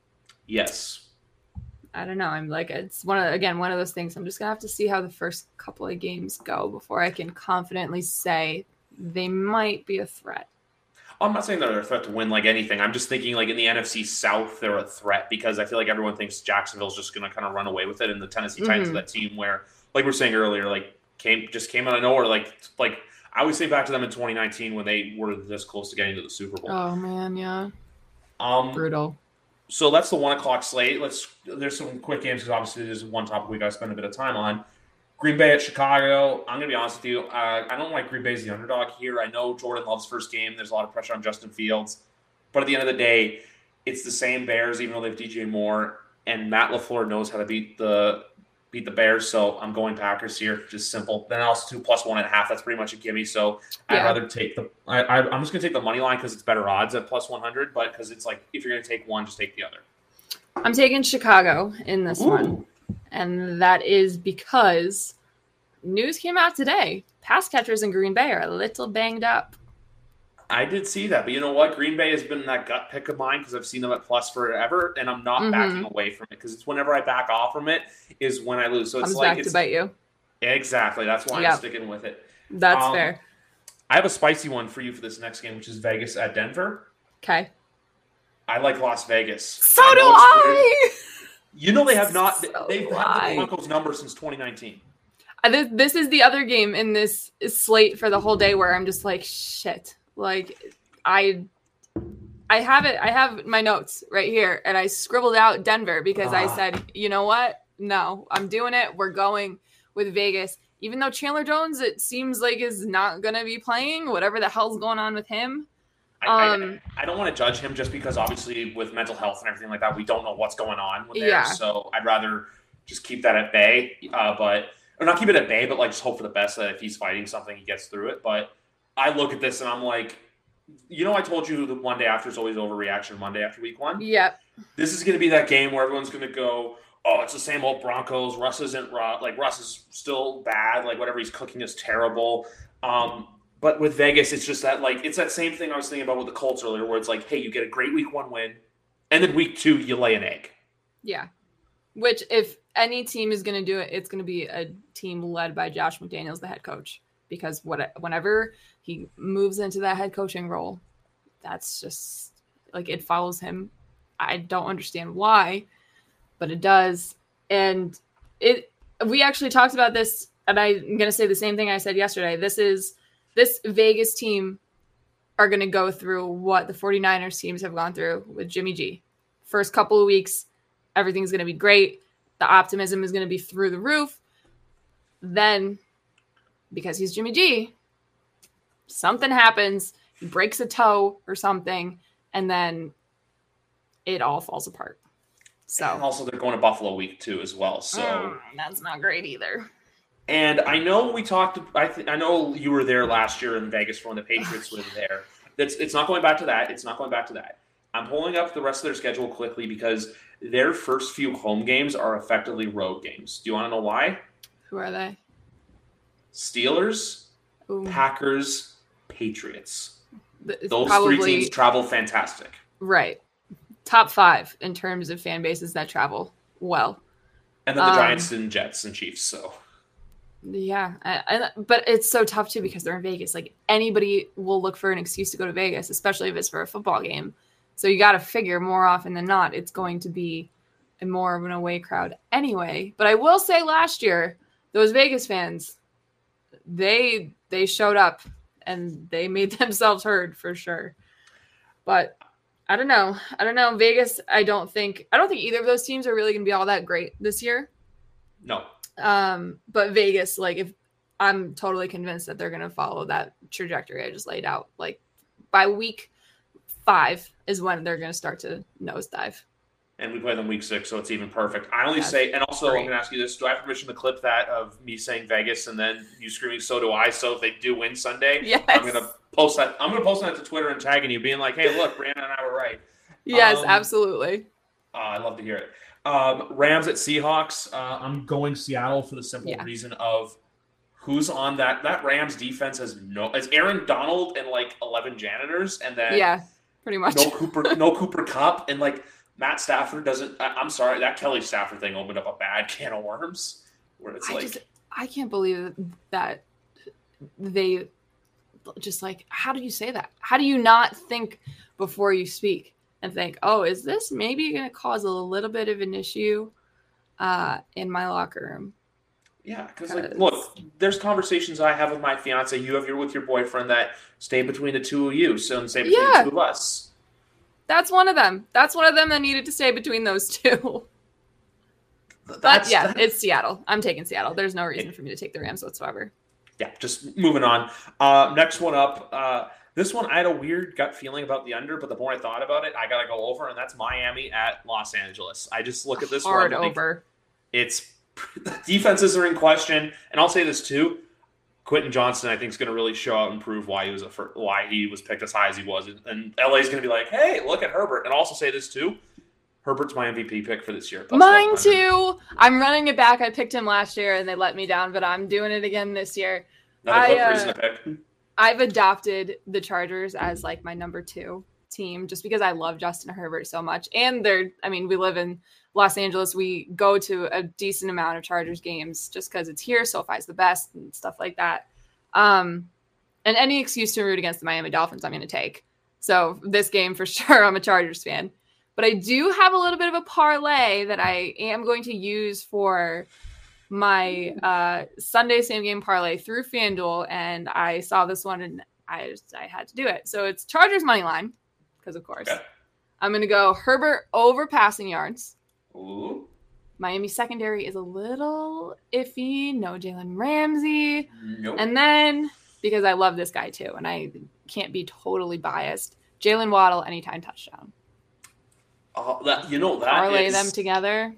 Yes. I don't know. It's one of those things. I'm just going to have to see how the first couple of games go before I can confidently say they might be a threat. I'm not saying they're a threat to win anything. I'm just thinking in the NFC South, they're a threat because I feel like everyone thinks Jacksonville's just going to kind of run away with it. And the Tennessee Titans are that team where, we were saying earlier, came out of nowhere. I always say back to them in 2019 when they were this close to getting to the Super Bowl. Oh, man, yeah. Brutal. So that's the 1 o'clock slate. There's some quick games because obviously there's one topic we got to spend a bit of time on. Green Bay at Chicago. I'm going to be honest with you. I don't like Green Bay as the underdog here. I know Jordan Love's first game. There's a lot of pressure on Justin Fields. But at the end of the day, it's the same Bears, even though they have DJ Moore. And Matt LaFleur knows how to beat the Bears. So I'm going Packers here. Just simple. Then also 2 plus 1.5. That's pretty much a gimme. So I'd rather take I'm just going to take the money line because it's better odds at plus 100. But because it's if you're going to take one, just take the other. I'm taking Chicago in this one. And that is because news came out today. Pass catchers in Green Bay are a little banged up. I did see that, but you know what? Green Bay has been that gut pick of mine because I've seen them at plus forever, and I'm not backing away from it because it's whenever I back off from it is when I lose. So it's comes back to bite you. Exactly. That's why I'm sticking with it. That's fair. I have a spicy one for you for this next game, which is Vegas at Denver. Okay. I like Las Vegas. So do I. You know they have not. They've had the Broncos number since 2019. This is the other game in this slate for the whole day where I'm just like, shit. Like, I have it. I have my notes right here, and I scribbled out Denver because I said, you know what? No, I'm doing it. We're going with Vegas. Even though Chandler Jones, it seems like, is not going to be playing, whatever the hell's going on with him. I don't want to judge him just because obviously with mental health and everything like that, we don't know what's going on with there. So I'd rather just keep that at bay, or not keep it at bay, but like just hope for the best that if he's fighting something, he gets through it. But I look at this and I'm like, I told you the one day after is always overreaction Monday after week 1. Yep. This is going to be that game where everyone's going to go, oh, it's the same old Broncos. Russ is still bad. Like whatever he's cooking is terrible. But with Vegas, it's just that, like, it's that same thing I was thinking about with the Colts earlier, where it's like, hey, you get a great week 1 win, and then week 2, you lay an egg. Yeah. Which, if any team is going to do it, it's going to be a team led by Josh McDaniels, the head coach. Because whenever he moves into that head coaching role, that's just, like, it follows him. I don't understand why, but it does. And we actually talked about this, and I'm going to say the same thing I said yesterday. This Vegas team are going to go through what the 49ers teams have gone through with Jimmy G. First couple of weeks, everything's going to be great. The optimism is going to be through the roof. Then, because he's Jimmy G, something happens. He breaks a toe or something, and then it all falls apart. So, and also, they're going to Buffalo week 2 as well. So that's not great either. And I know we talked. I know you were there last year in Vegas when the Patriots were there. It's not going back to that. It's not going back to that. I'm pulling up the rest of their schedule quickly because their first few home games are effectively road games. Do you want to know why? Who are they? Steelers, Packers, Patriots. Those probably 3 teams travel fantastic. Right. Top 5 in terms of fan bases that travel well. And then the Giants and Jets and Chiefs, so. Yeah, but it's so tough too because they're in Vegas. Like anybody will look for an excuse to go to Vegas, especially if it's for a football game. So you got to figure more often than not, it's going to be more of an away crowd anyway. But I will say last year, those Vegas fans, they showed up and they made themselves heard for sure. But I don't know. Vegas, I don't think either of those teams are really going to be all that great this year. No. But Vegas, like, if I'm totally convinced that they're going to follow that trajectory I just laid out. Like by week 5 is when they're going to start to nosedive. And we play them week 6, so it's even perfect. I only say, and also I'm going to ask you this: do I have permission to clip that of me saying Vegas and then you screaming "So do I"? So if they do win Sunday, yes. I'm going to post that. I'm going to post that to Twitter and tagging you, being like, "Hey, look, Brianna and I were right." Yes, absolutely. I love to hear it. Rams at Seahawks. I'm going Seattle for the simple reason of who's on that. That Rams defense has it's Aaron Donald and like 11 janitors, and then pretty much no Cooper Kupp, and like Matt Stafford doesn't. I'm sorry, that Kelly Stafford thing opened up a bad can of worms. Where it's I can't believe that they just like. How do you say that? How do you not think before you speak? And think, oh, is this maybe going to cause a little bit of an issue in my locker room? Yeah, because like, look, there's conversations I have with my fiance. You have with your boyfriend that stay between the two of you, so stay between the two of us. That's one of them. That's one of them that needed to stay between those two. It's Seattle. I'm taking Seattle. There's no reason for me to take the Rams whatsoever. Yeah, just moving on. Next one up. This one, I had a weird gut feeling about the under, but the more I thought about it, I got to go over, and that's Miami at Los Angeles. I just look at this hard over. It's the defenses are in question, and I'll say this too. Quentin Johnson, I think, is going to really show out and prove why he was picked as high as he was, and LA is going to be like, hey, look at Herbert. And I'll also say this too. Herbert's my MVP pick for this year. Mine too. I'm running it back. I picked him last year and they let me down, but I'm doing it again this year. Another Clip reason to pick. I've adopted the Chargers as like my number 2 team just because I love Justin Herbert so much. And we live in Los Angeles. We go to a decent amount of Chargers games just because it's here. SoFi's the best and stuff like that. And any excuse to root against the Miami Dolphins, I'm going to take. So this game for sure, I'm a Chargers fan. But I do have a little bit of a parlay that I am going to use for my Sunday same game parlay through FanDuel, and I saw this one and I had to do it. So it's Chargers money line, because of course. Okay. I'm going to go Herbert over passing yards. Ooh. Miami secondary is a little iffy. No Jalen Ramsey. Nope. And then, because I love this guy too, and I can't be totally biased, Jalen Waddle anytime touchdown. Parlay them together.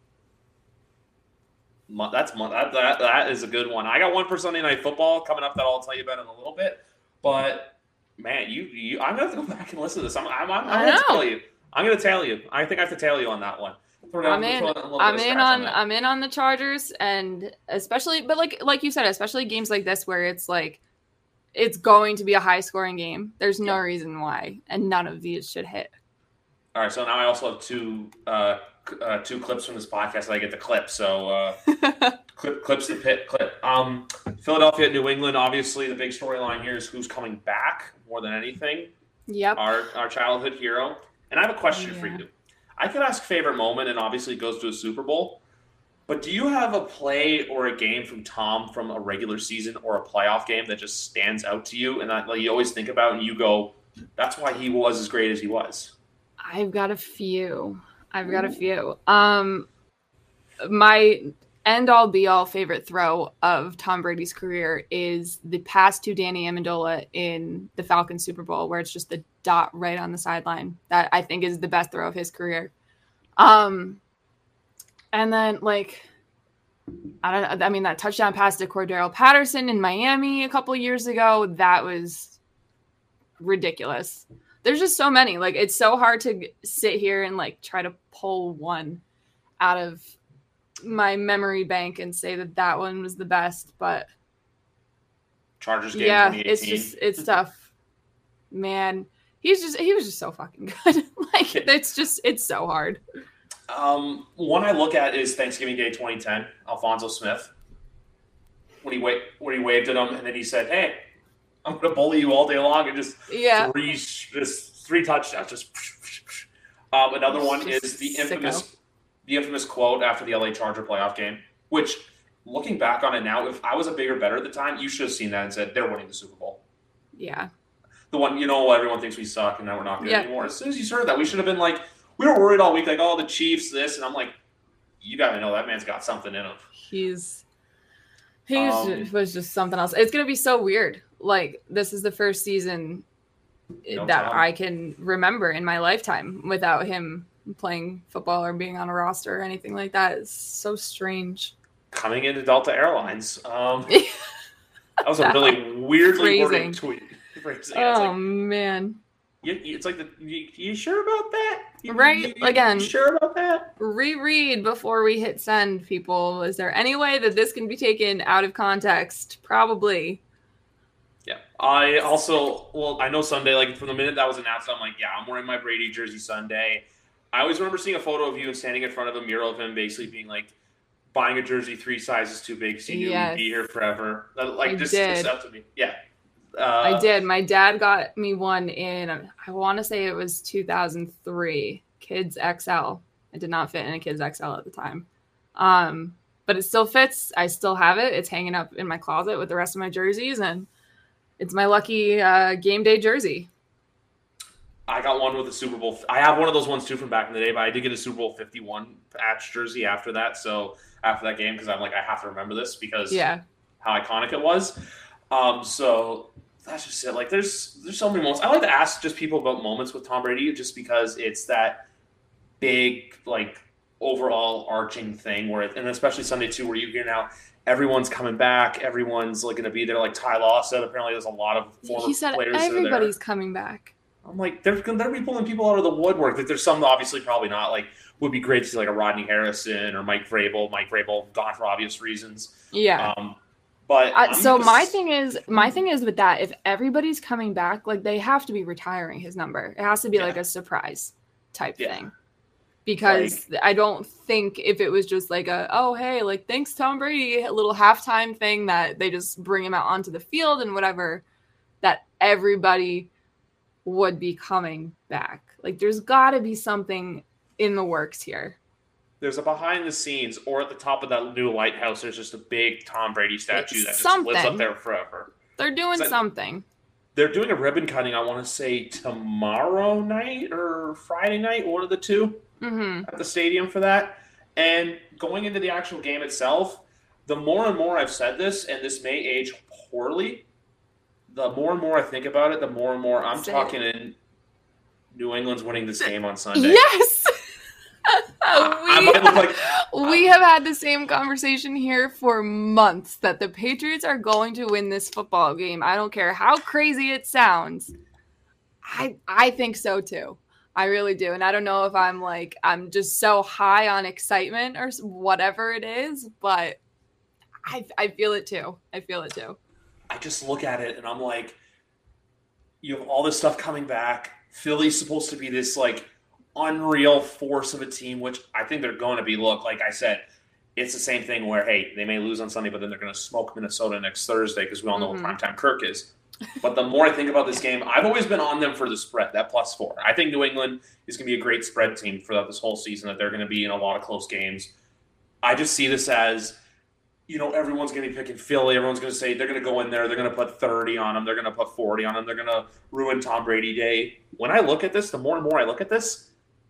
That is a good one. I got one for Sunday Night Football coming up that I'll tell you about in a little bit. But man, you I'm gonna have to go back and listen to this. I'm gonna tell you. I'm gonna tell you. I think I have to tell you on that one. I'm in on the Chargers, and especially, but like you said, especially games like this where it's like it's going to be a high scoring game. There's no reason why, and none of these should hit. All right, so now I also have two clips from this podcast that I get to clip. So clips the pit clip. Philadelphia, New England. Obviously, the big storyline here is who's coming back more than anything. Yep. Our childhood hero. And I have a question for you. I could ask favorite moment, and obviously it goes to a Super Bowl. But do you have a play or a game from Tom from a regular season or a playoff game that just stands out to you and that you always think about and you go, that's why he was as great as he was? I've got a few. My end-all, be-all favorite throw of Tom Brady's career is the pass to Danny Amendola in the Falcons Super Bowl, where it's just the dot right on the sideline. That I think is the best throw of his career. And then, that touchdown pass to Cordero Patterson in Miami a couple years ago, that was ridiculous. There's just so many. It's so hard to sit here and try to pull one out of my memory bank and say that one was the best. But Chargers game 2018. It's tough, man. He was just so fucking good. It's so hard. One I look at is Thanksgiving Day 2010. Alfonso Smith, when he waved at him and then he said, "Hey, I'm going to bully you all day long," and just three touchdowns. Another one is the infamous quote after the LA Charger playoff game, which, looking back on it now, if I was a bigger better at the time, you should have seen that and said, they're winning the Super Bowl. Yeah. The one, everyone thinks we suck and now we're not good anymore. As soon as you heard that, we should have been we were worried all week, the Chiefs, this, and I'm like, you got to know that man's got something in him. He was just something else. It's going to be so weird. This is the first season that I can remember in my lifetime without him playing football or being on a roster or anything like that. It's so strange. Coming into Delta Airlines. That was a really weirdly worded tweet. Man. It's you sure about that? Again. You sure about that? Reread before we hit send, people. Is there any way that this can be taken out of context? Probably. Yeah. I know Sunday, from the minute that was announced, I'm I'm wearing my Brady jersey Sunday. I always remember seeing a photo of you and standing in front of a mural of him basically being buying a jersey 3 sizes too big so you would be here forever. Just up to me. Yeah. I did. My dad got me one in, I want to say it was 2003, Kids XL. It did not fit in a Kids XL at the time. But it still fits. I still have it. It's hanging up in my closet with the rest of my jerseys, and it's my lucky game day jersey. I got one with a Super Bowl. I have one of those ones too from back in the day, but I did get a Super Bowl 51 patch jersey after that. So after that game, because I'm I have to remember this because how iconic it was. So that's just it. There's so many moments. I like to ask just people about moments with Tom Brady, just because it's that big overall arching thing and especially Sunday too, where you hear now everyone's coming back, everyone's going to be there. Ty Law said apparently there's a lot of former players. He said everybody's coming back. I'm like, they're be pulling people out of the woodwork. Like, there's some obviously probably not. Like, would be great to see like a Rodney Harrison or Mike Vrabel. Mike Vrabel gone for obvious reasons. Yeah. But so my thing is with that, if everybody's coming back, like they have to be retiring his number. It has to be like a surprise type thing. Because I don't think if it was just like hey, like thanks Tom Brady, a little halftime thing that they just bring him out onto the field and whatever, that everybody would be coming back. Like there's got to be something in the works here. There's a behind the scenes, or at the top of that new lighthouse, there's just a big Tom Brady statue that just lives up there forever. They're doing something. They're doing a ribbon cutting, I want to say tomorrow night or Friday night, one of the two, at the stadium for that. And going into the actual game itself, the more and more I've said this, and this may age poorly, the more and more I think about it, the more and more I'm talking in New England's winning this game on Sunday. Yes! We have had the same conversation here for months that the Patriots are going to win this football game. I don't care how crazy it sounds. I think so too. I really do. And I don't know if I'm just so high on excitement or whatever it is, but I feel it too. I just look at it and I'm like, you have all this stuff coming back. Philly's supposed to be this like unreal force of a team, which I think they're going to be. Look, like I said, it's the same thing where, hey, they may lose on Sunday, but then they're going to smoke Minnesota next Thursday because we all know what primetime Kirk is. But the more I think about this game, I've always been on them for the spread, that +4. I think New England is going to be a great spread team for this whole season, that they're going to be in a lot of close games. I just see this as, everyone's going to be picking Philly. Everyone's going to say they're going to go in there. They're going to put 30 on them. They're going to put 40 on them. They're going to ruin Tom Brady Day. When I look at this, the more and more I look at this,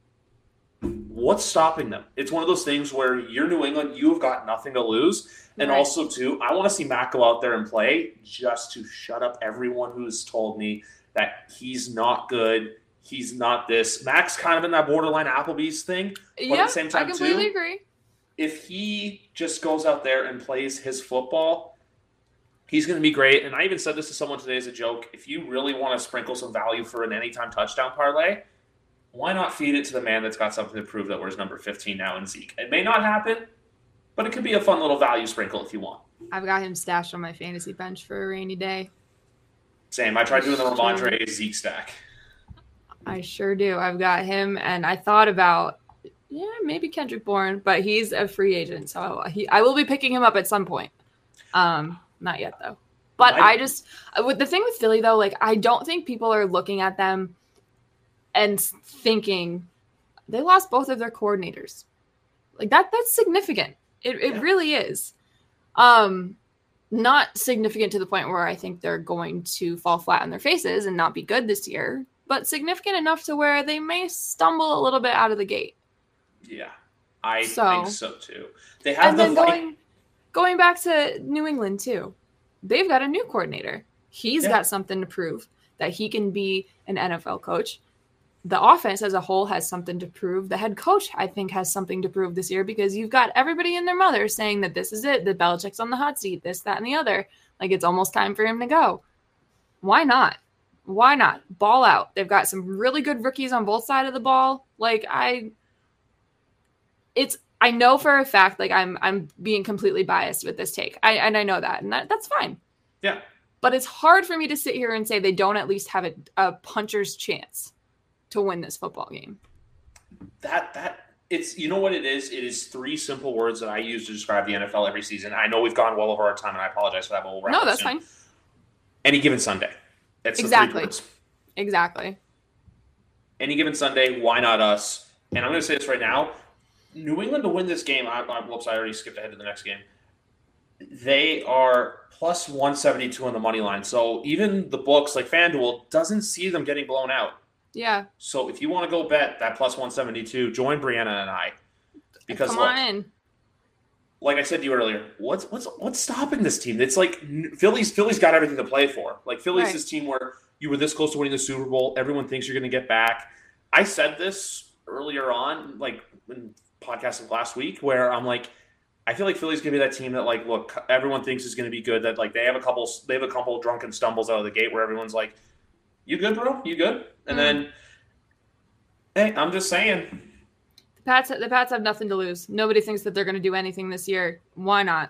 what's stopping them? It's one of those things where you're New England, you've got nothing to lose. And also, too, I want to see Mac go out there and play just to shut up everyone who's told me that he's not good, he's not this. Mac's kind of in that borderline Applebee's thing. But at the same time, I completely agree. If he just goes out there and plays his football, he's going to be great. And I even said this to someone today as a joke. If you really want to sprinkle some value for an anytime touchdown parlay, why not feed it to the man that's got something to prove, that wears number 15 now in Zeke? It may not happen, but it could be a fun little value sprinkle if you want. I've got him stashed on my fantasy bench for a rainy day. Same. I tried doing the Ramondre Zeke stack. I sure do. I've got him, and I thought about, maybe Kendrick Bourne, but he's a free agent, so I will be picking him up at some point. Not yet, though. But the thing with Philly, though, like, I don't think people are looking at them and thinking they lost both of their coordinators. Like that's significant. It really is. Not significant to the point where I think they're going to fall flat on their faces and not be good this year, but significant enough to where they may stumble a little bit out of the gate. Yeah, I think so too. They have going back to New England too. They've got a new coordinator. He's got something to prove that he can be an NFL coach. The offense as a whole has something to prove. The head coach, I think, has something to prove this year, because you've got everybody and their mother saying that this is it, that Belichick's on the hot seat, this, that, and the other. Like, it's almost time for him to go. Why not? Why not? Ball out. They've got some really good rookies on both sides of the ball. Like, I know for a fact, like, I'm being completely biased with this take. I know that, and that's fine. Yeah. But it's hard for me to sit here and say they don't at least have a puncher's chance to win this football game. It's, you know what it is? It is 3 simple words that I use to describe the NFL every season. I know we've gone well over our time, and I apologize for that, but we'll wrap up that's soon. Fine. Any given Sunday. That's exactly. The 3 words. Exactly. Any given Sunday, why not us? And I'm going to say this right now. New England to win this game, I already skipped ahead to the next game. They are plus 172 on the money line. So even the books, like FanDuel, doesn't see them getting blown out. Yeah. So if you want to go bet that plus 172, join Brianna and I. Because come on in. Like I said to you earlier, what's stopping this team? It's like Philly's got everything to play for. Like Philly's this team where you were this close to winning the Super Bowl. Everyone thinks you're going to get back. I said this earlier on, like in podcasting last week, where I'm like, I feel like Philly's going to be that team that, like, look, everyone thinks is going to be good. That, like, they have a couple drunken stumbles out of the gate where everyone's like, "You good, bro? You good?" And then, hey, I'm just saying. The Pats have nothing to lose. Nobody thinks that they're going to do anything this year. Why not?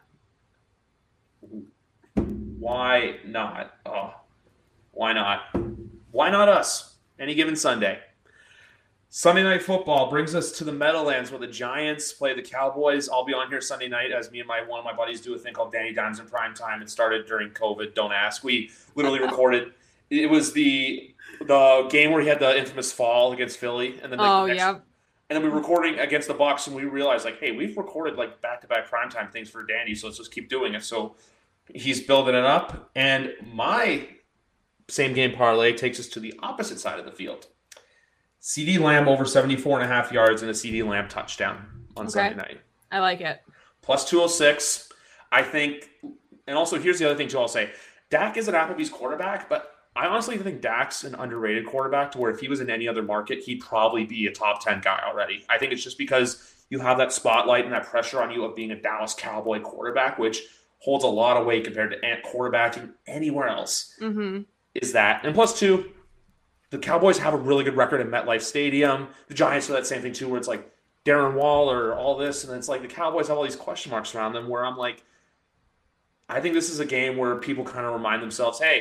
Why not? Oh, why not? Why not us? Any given Sunday. Sunday Night Football brings us to the Meadowlands where the Giants play the Cowboys. I'll be on here Sunday night as me and one of my buddies do a thing called Danny Dimes in Prime Time. It started during COVID. Don't ask. We literally recorded. It was the game where he had the infamous fall against Philly, and then and then we were recording against the Bucs, and we realized like, hey, we've recorded like back-to-back primetime things for Danny, so let's just keep doing it. So he's building it up, and my same game parlay takes us to the opposite side of the field. CeeDee Lamb over 74.5 yards and a CeeDee Lamb touchdown on Sunday night. I like it. Plus 206. I think, and also here's the other thing too I'll say. Dak is an Applebee's quarterback, but I honestly think Dak's an underrated quarterback to where if he was in any other market, he'd probably be a top 10 guy already. I think it's just because you have that spotlight and that pressure on you of being a Dallas Cowboy quarterback, which holds a lot of weight compared to quarterbacking anywhere else. Mm-hmm. Is that. And plus two, the Cowboys have a really good record in MetLife Stadium. The Giants do that same thing too, where it's like Darren Waller, all this, and it's like the Cowboys have all these question marks around them where I'm like, I think this is a game where people kind of remind themselves, hey,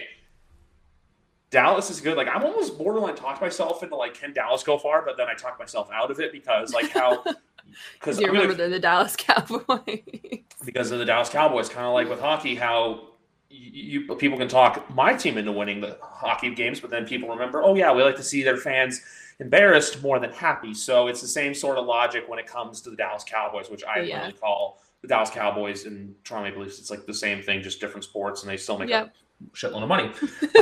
Dallas is good. Like, I'm almost borderline talked myself into, like, can Dallas go far? But then I talk myself out of it because, like, how – because you remember they're the Dallas Cowboys. Because of the Dallas Cowboys, kind of like with hockey, how people can talk my team into winning the hockey games, but then people remember, oh, yeah, we like to see their fans embarrassed more than happy. So it's the same sort of logic when it comes to the Dallas Cowboys, which I really call the Dallas Cowboys and Toronto Maple Leafs. It's like the same thing, just different sports, and they still make a shitload of money.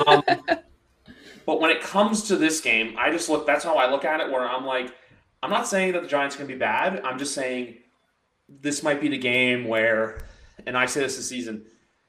But when it comes to this game, that's how I look at it, where I'm like, I'm not saying that the Giants are going to be bad. I'm just saying this might be the game where, and I say this season,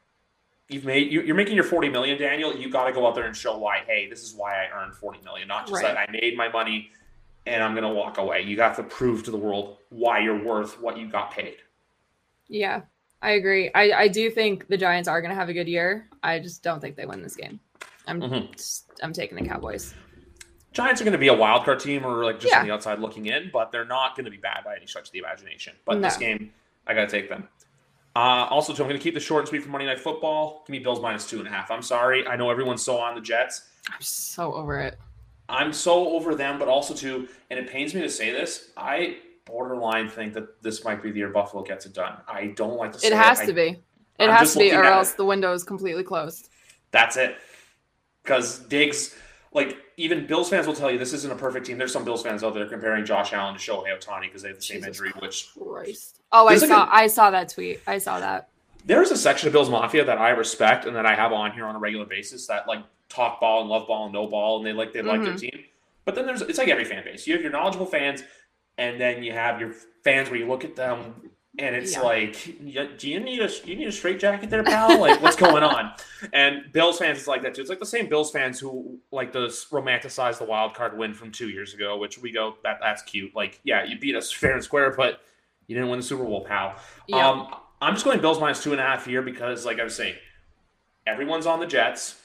you're making your $40 million, Daniel. You got to go out there and show why, hey, this is why I earned $40 million, not just that I made my money and I'm going to walk away. You have to prove to the world why you're worth what you got paid. Yeah, I agree. I do think the Giants are going to have a good year. I just don't think they win this game. I'm taking the Cowboys. Giants are going to be a wild card team or like just on the outside looking in, but they're not going to be bad by any stretch of the imagination. But this game, I got to take them. Also, too, I'm going to keep the short and sweet for Monday Night Football. Give me Bills minus 2.5. I'm sorry. I know everyone's so on the Jets. I'm so over it. I'm so over them, but also, too, and it pains me to say this, I borderline think that this might be the year Buffalo gets it done. I don't like to say it. It has to be. It has to be, or else the window is completely closed. That's it. Because Diggs, like, even Bills fans will tell you this isn't a perfect team. There's some Bills fans out there comparing Josh Allen to Shohei Ohtani because they have the same injury, which... Christ. Oh, I saw that tweet. I saw that. There's a section of Bills Mafia that I respect and that I have on here on a regular basis that, like, talk ball and love ball and no ball, and they like their team. But then it's like every fan base. You have your knowledgeable fans, and then you have your fans where you look at them and it's like, do you need a straight jacket there, pal? Like, what's going on? And Bills fans is like that too. It's like the same Bills fans who like to romanticize the wild card win from 2 years ago, which we go, that's cute. Like, yeah, you beat us fair and square, but you didn't win the Super Bowl, pal. Yeah. I'm just going Bills minus 2.5 here because, like I was saying, everyone's on the Jets.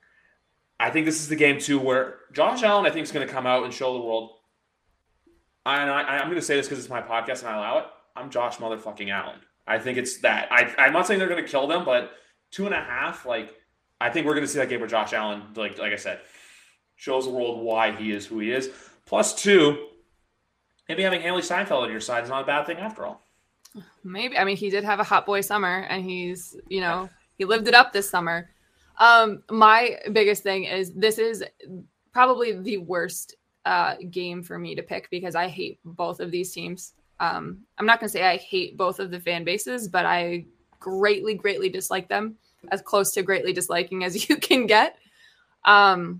I think this is the game too where Josh Allen, I think, is going to come out and show the world. I'm going to say this because it's my podcast and I allow it. I'm Josh motherfucking Allen. I think it's that. I'm not saying they're going to kill them, but 2.5, like, I think we're going to see that game where Josh Allen, like I said, shows the world why he is who he is. Plus 2, maybe having Haley Steinfeld on your side is not a bad thing after all. Maybe. I mean, he did have a hot boy summer, and he's, he lived it up this summer. My biggest thing is this is probably the worst game for me to pick because I hate both of these teams. I'm not going to say I hate both of the fan bases, but I greatly, greatly dislike them, as close to greatly disliking as you can get. And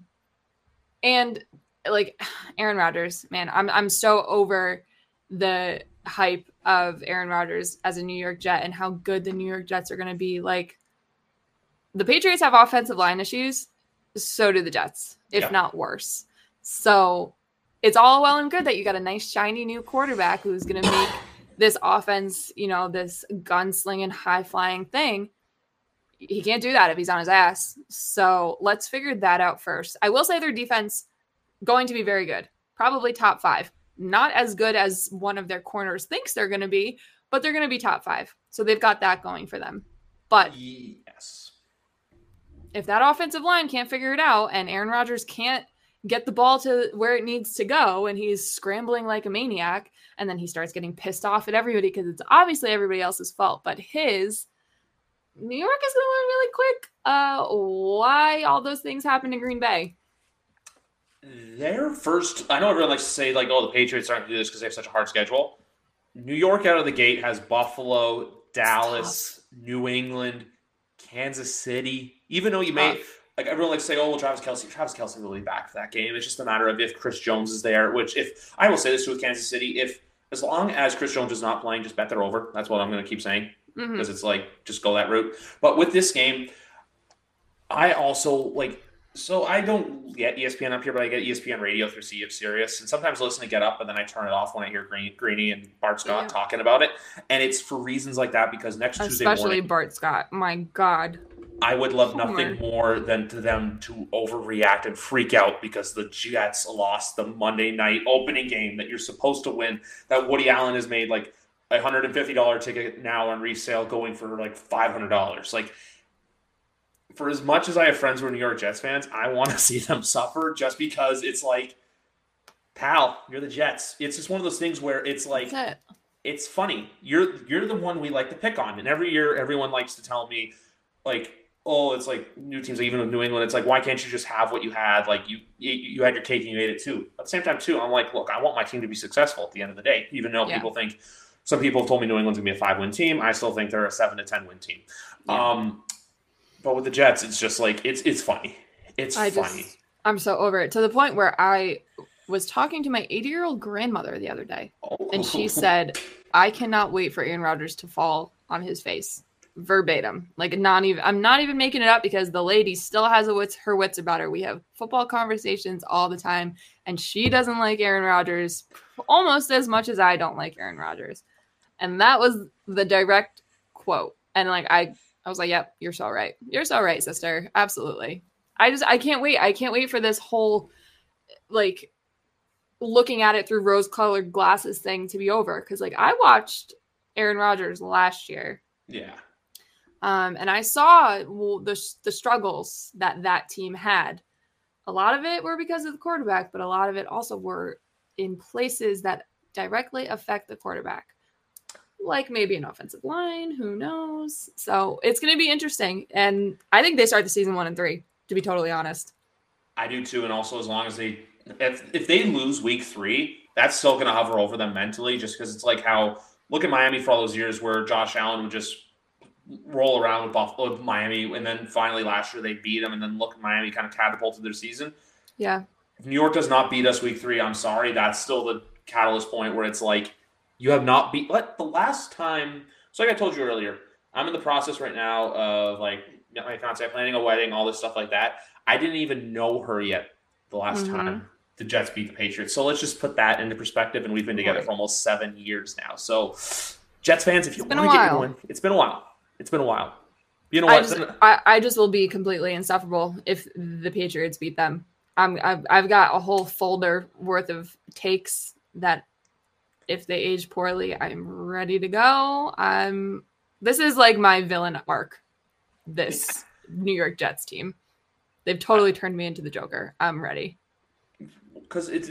like Aaron Rodgers, man, I'm so over the hype of Aaron Rodgers as a New York Jet and how good the New York Jets are going to be. Like, the Patriots have offensive line issues. So do the Jets, if not worse. So it's all well and good that you got a nice, shiny new quarterback who's going to make this offense, this gunslinging, high-flying thing. He can't do that if he's on his ass. So let's figure that out first. I will say their defense going to be very good. Probably top 5. Not as good as one of their corners thinks they're going to be, but they're going to be top 5. So they've got that going for them. But yes, if that offensive line can't figure it out and Aaron Rodgers can't get the ball to where it needs to go and he's scrambling like a maniac and then he starts getting pissed off at everybody because it's obviously everybody else's fault, but his, New York is going to learn really quick why all those things happened in Green Bay. Their first, I know everyone likes to say, like, oh, the Patriots aren't going to do this because they have such a hard schedule. New York out of the gate has Buffalo, Dallas, New England, Kansas City. Even though you may, like, everyone likes to say, oh, well, Travis Kelce will be back for that game. It's just a matter of if Chris Jones is there, which if, I will say this with Kansas City, as long as Chris Jones is not playing, just bet they're over. That's what I'm going to keep saying because it's like, just go that route. But with this game, I also, like, so I don't get ESPN up here, but I get ESPN radio through Sirius. And sometimes I listen to Get Up, and then I turn it off when I hear Greeny and Bart Scott talking about it. And it's for reasons like that because next Tuesday morning. Especially Bart Scott. My God. I would love nothing more than to them to overreact and freak out because the Jets lost the Monday night opening game that you're supposed to win, that Woody Allen has made like a $150 ticket now on resale going for like $500. Like, for as much as I have friends who are New York Jets fans, I want to see them suffer just because it's like, pal, you're the Jets. It's just one of those things where it's like, it's funny. You're the one we like to pick on. And every year, everyone likes to tell me, like, oh, it's like new teams, like even with New England, it's like, why can't you just have what you had? Like, you had your cake and you ate it too. At the same time, too, I'm like, look, I want my team to be successful at the end of the day, even though some people have told me New England's going to be a 5-win team. I still think they're a 7 to 10 win team. Yeah. But with the Jets, it's just like, it's funny. It's funny. I'm so over it to the point where I was talking to my 80-year-old grandmother the other day, and she said, I cannot wait for Aaron Rodgers to fall on his face. Verbatim. Like, I'm not even making it up because the lady still has her wits about her. We have football conversations all the time, and she doesn't like Aaron Rodgers almost as much as I don't like Aaron Rodgers. And that was the direct quote. And like, I was like, yep, you're so right. You're so right, sister. Absolutely. I can't wait. I can't wait for this whole, like, looking at it through rose-colored glasses thing to be over. Because, like, I watched Aaron Rodgers last year. Yeah. And I saw the struggles that team had. A lot of it were because of the quarterback, but a lot of it also were in places that directly affect the quarterback. Like maybe an offensive line, who knows? So it's going to be interesting. And I think they start the season 1-3, to be totally honest. I do too. And also as long as if they lose week 3, that's still going to hover over them mentally just because it's like how, look at Miami for all those years where Josh Allen would just roll around with Miami. And then finally last year they beat them. And then look, Miami kind of catapulted their season. Yeah. If New York does not beat us week 3, I'm sorry. That's still the catalyst point where it's like, you have not beat. But the last time, so like I told you earlier, I'm in the process right now of like my fiance planning a wedding, all this stuff like that. I didn't even know her yet the last time the Jets beat the Patriots. So let's just put that into perspective. And we've been together for almost 7 years now. So Jets fans, if you want to get going, it's been a while. It's been a while. You know what? I just will be completely insufferable if the Patriots beat them. I've got a whole folder worth of takes that, if they age poorly, I'm ready to go. This is like my villain arc, this New York Jets team. They've totally turned me into the Joker. I'm ready. Because it's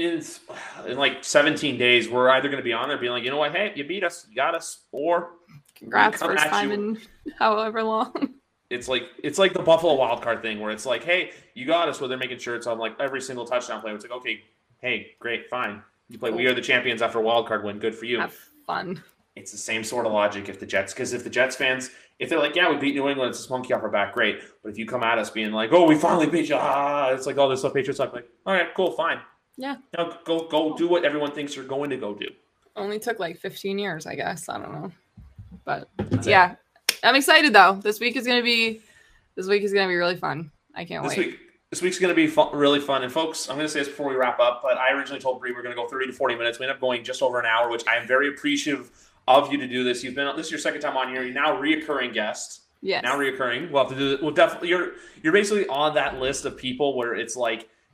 in like 17 days, we're either going to be on there being like, you know what, hey, you beat us, you got us, or congrats, first time in however long. It's like the Buffalo wildcard thing where it's like, hey, you got us, where they're making sure it's on like every single touchdown play. It's like, okay, hey, great, fine. You play, we are the champions after a wild card win. Good for you. Have fun. It's the same sort of logic if the Jets fans, if they're like, yeah, we beat New England, it's a monkey off our back, great. But if you come at us being like, oh, we finally beat you, it's like all this stuff, Patriots stuff, like, all right, cool, fine. Yeah. Now go do what everyone thinks you're going to go do. Only took like 15 years, I guess. I don't know. But yeah, I'm excited though. This week is gonna be really fun. I can't wait. This week's going to be really fun. And folks, I'm going to say this before we wrap up, but I originally told Bree we're going to go 30 to 40 minutes. We ended up going just over an hour, which I am very appreciative of you to do this. This is your second time on here. You're now a reoccurring guest. Yes. Now reoccurring. We'll have to do it. We'll definitely, you're basically on that list of people where it's like,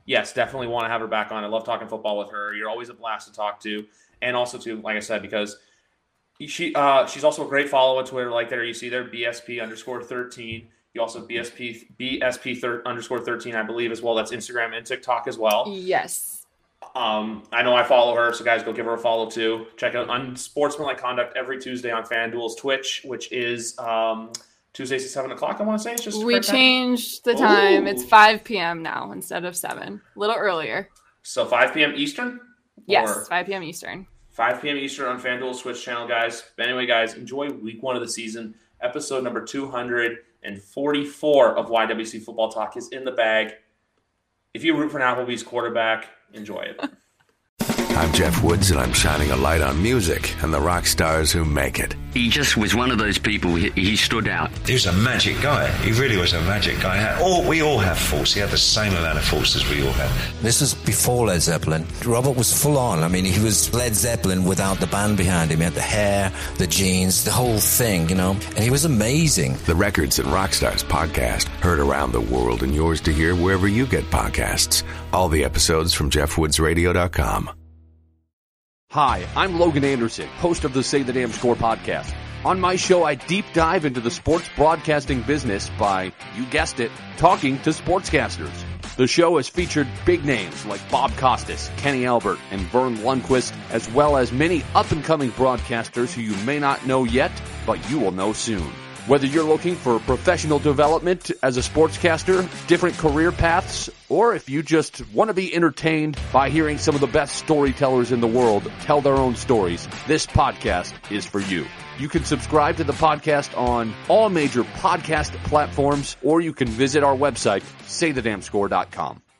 Yes, definitely want to have her back on. I love talking football with her. You're always a blast to talk to. And also, too, like I said, because she's also a great follow on Twitter. Like there, you see there, BSP_13. You also BSP_13, I believe, as well. That's Instagram and TikTok as well. Yes. I know I follow her, so guys, go give her a follow too. Check out Unsportsmanlike Conduct every Tuesday on FanDuel's Twitch, which is Tuesdays at 7 o'clock. I want to say it's just we changed the time. It's 5 p.m. now instead of 7, a little earlier. So 5 p.m. Eastern. Yes, 5 p.m. Eastern. 5 p.m. Eastern on FanDuel's Twitch channel, guys. But anyway, guys, enjoy week 1 of the season. Episode number 244 of YWC Football Talk is in the bag. If you root for an Applebee's quarterback, enjoy it. I'm Jeff Woods, and I'm shining a light on music and the rock stars who make it. He just was one of those people, he stood out. He was a magic guy. He really was a magic guy. We all have faults. He had the same amount of faults as we all have. This was before Led Zeppelin. Robert was full on. I mean, he was Led Zeppelin without the band behind him. He had the hair, the jeans, the whole thing, you know, and he was amazing. The Records and Rockstars podcast, heard around the world and yours to hear wherever you get podcasts. All the episodes from JeffWoodsRadio.com. Hi, I'm Logan Anderson, host of the Say the Damn Score podcast. On my show, I deep dive into the sports broadcasting business by, you guessed it, talking to sportscasters. The show has featured big names like Bob Costas, Kenny Albert, and Vern Lundquist, as well as many up-and-coming broadcasters who you may not know yet, but you will know soon. Whether you're looking for professional development as a sportscaster, different career paths, or if you just want to be entertained by hearing some of the best storytellers in the world tell their own stories, this podcast is for you. You can subscribe to the podcast on all major podcast platforms, or you can visit our website, saythedamnscore.com.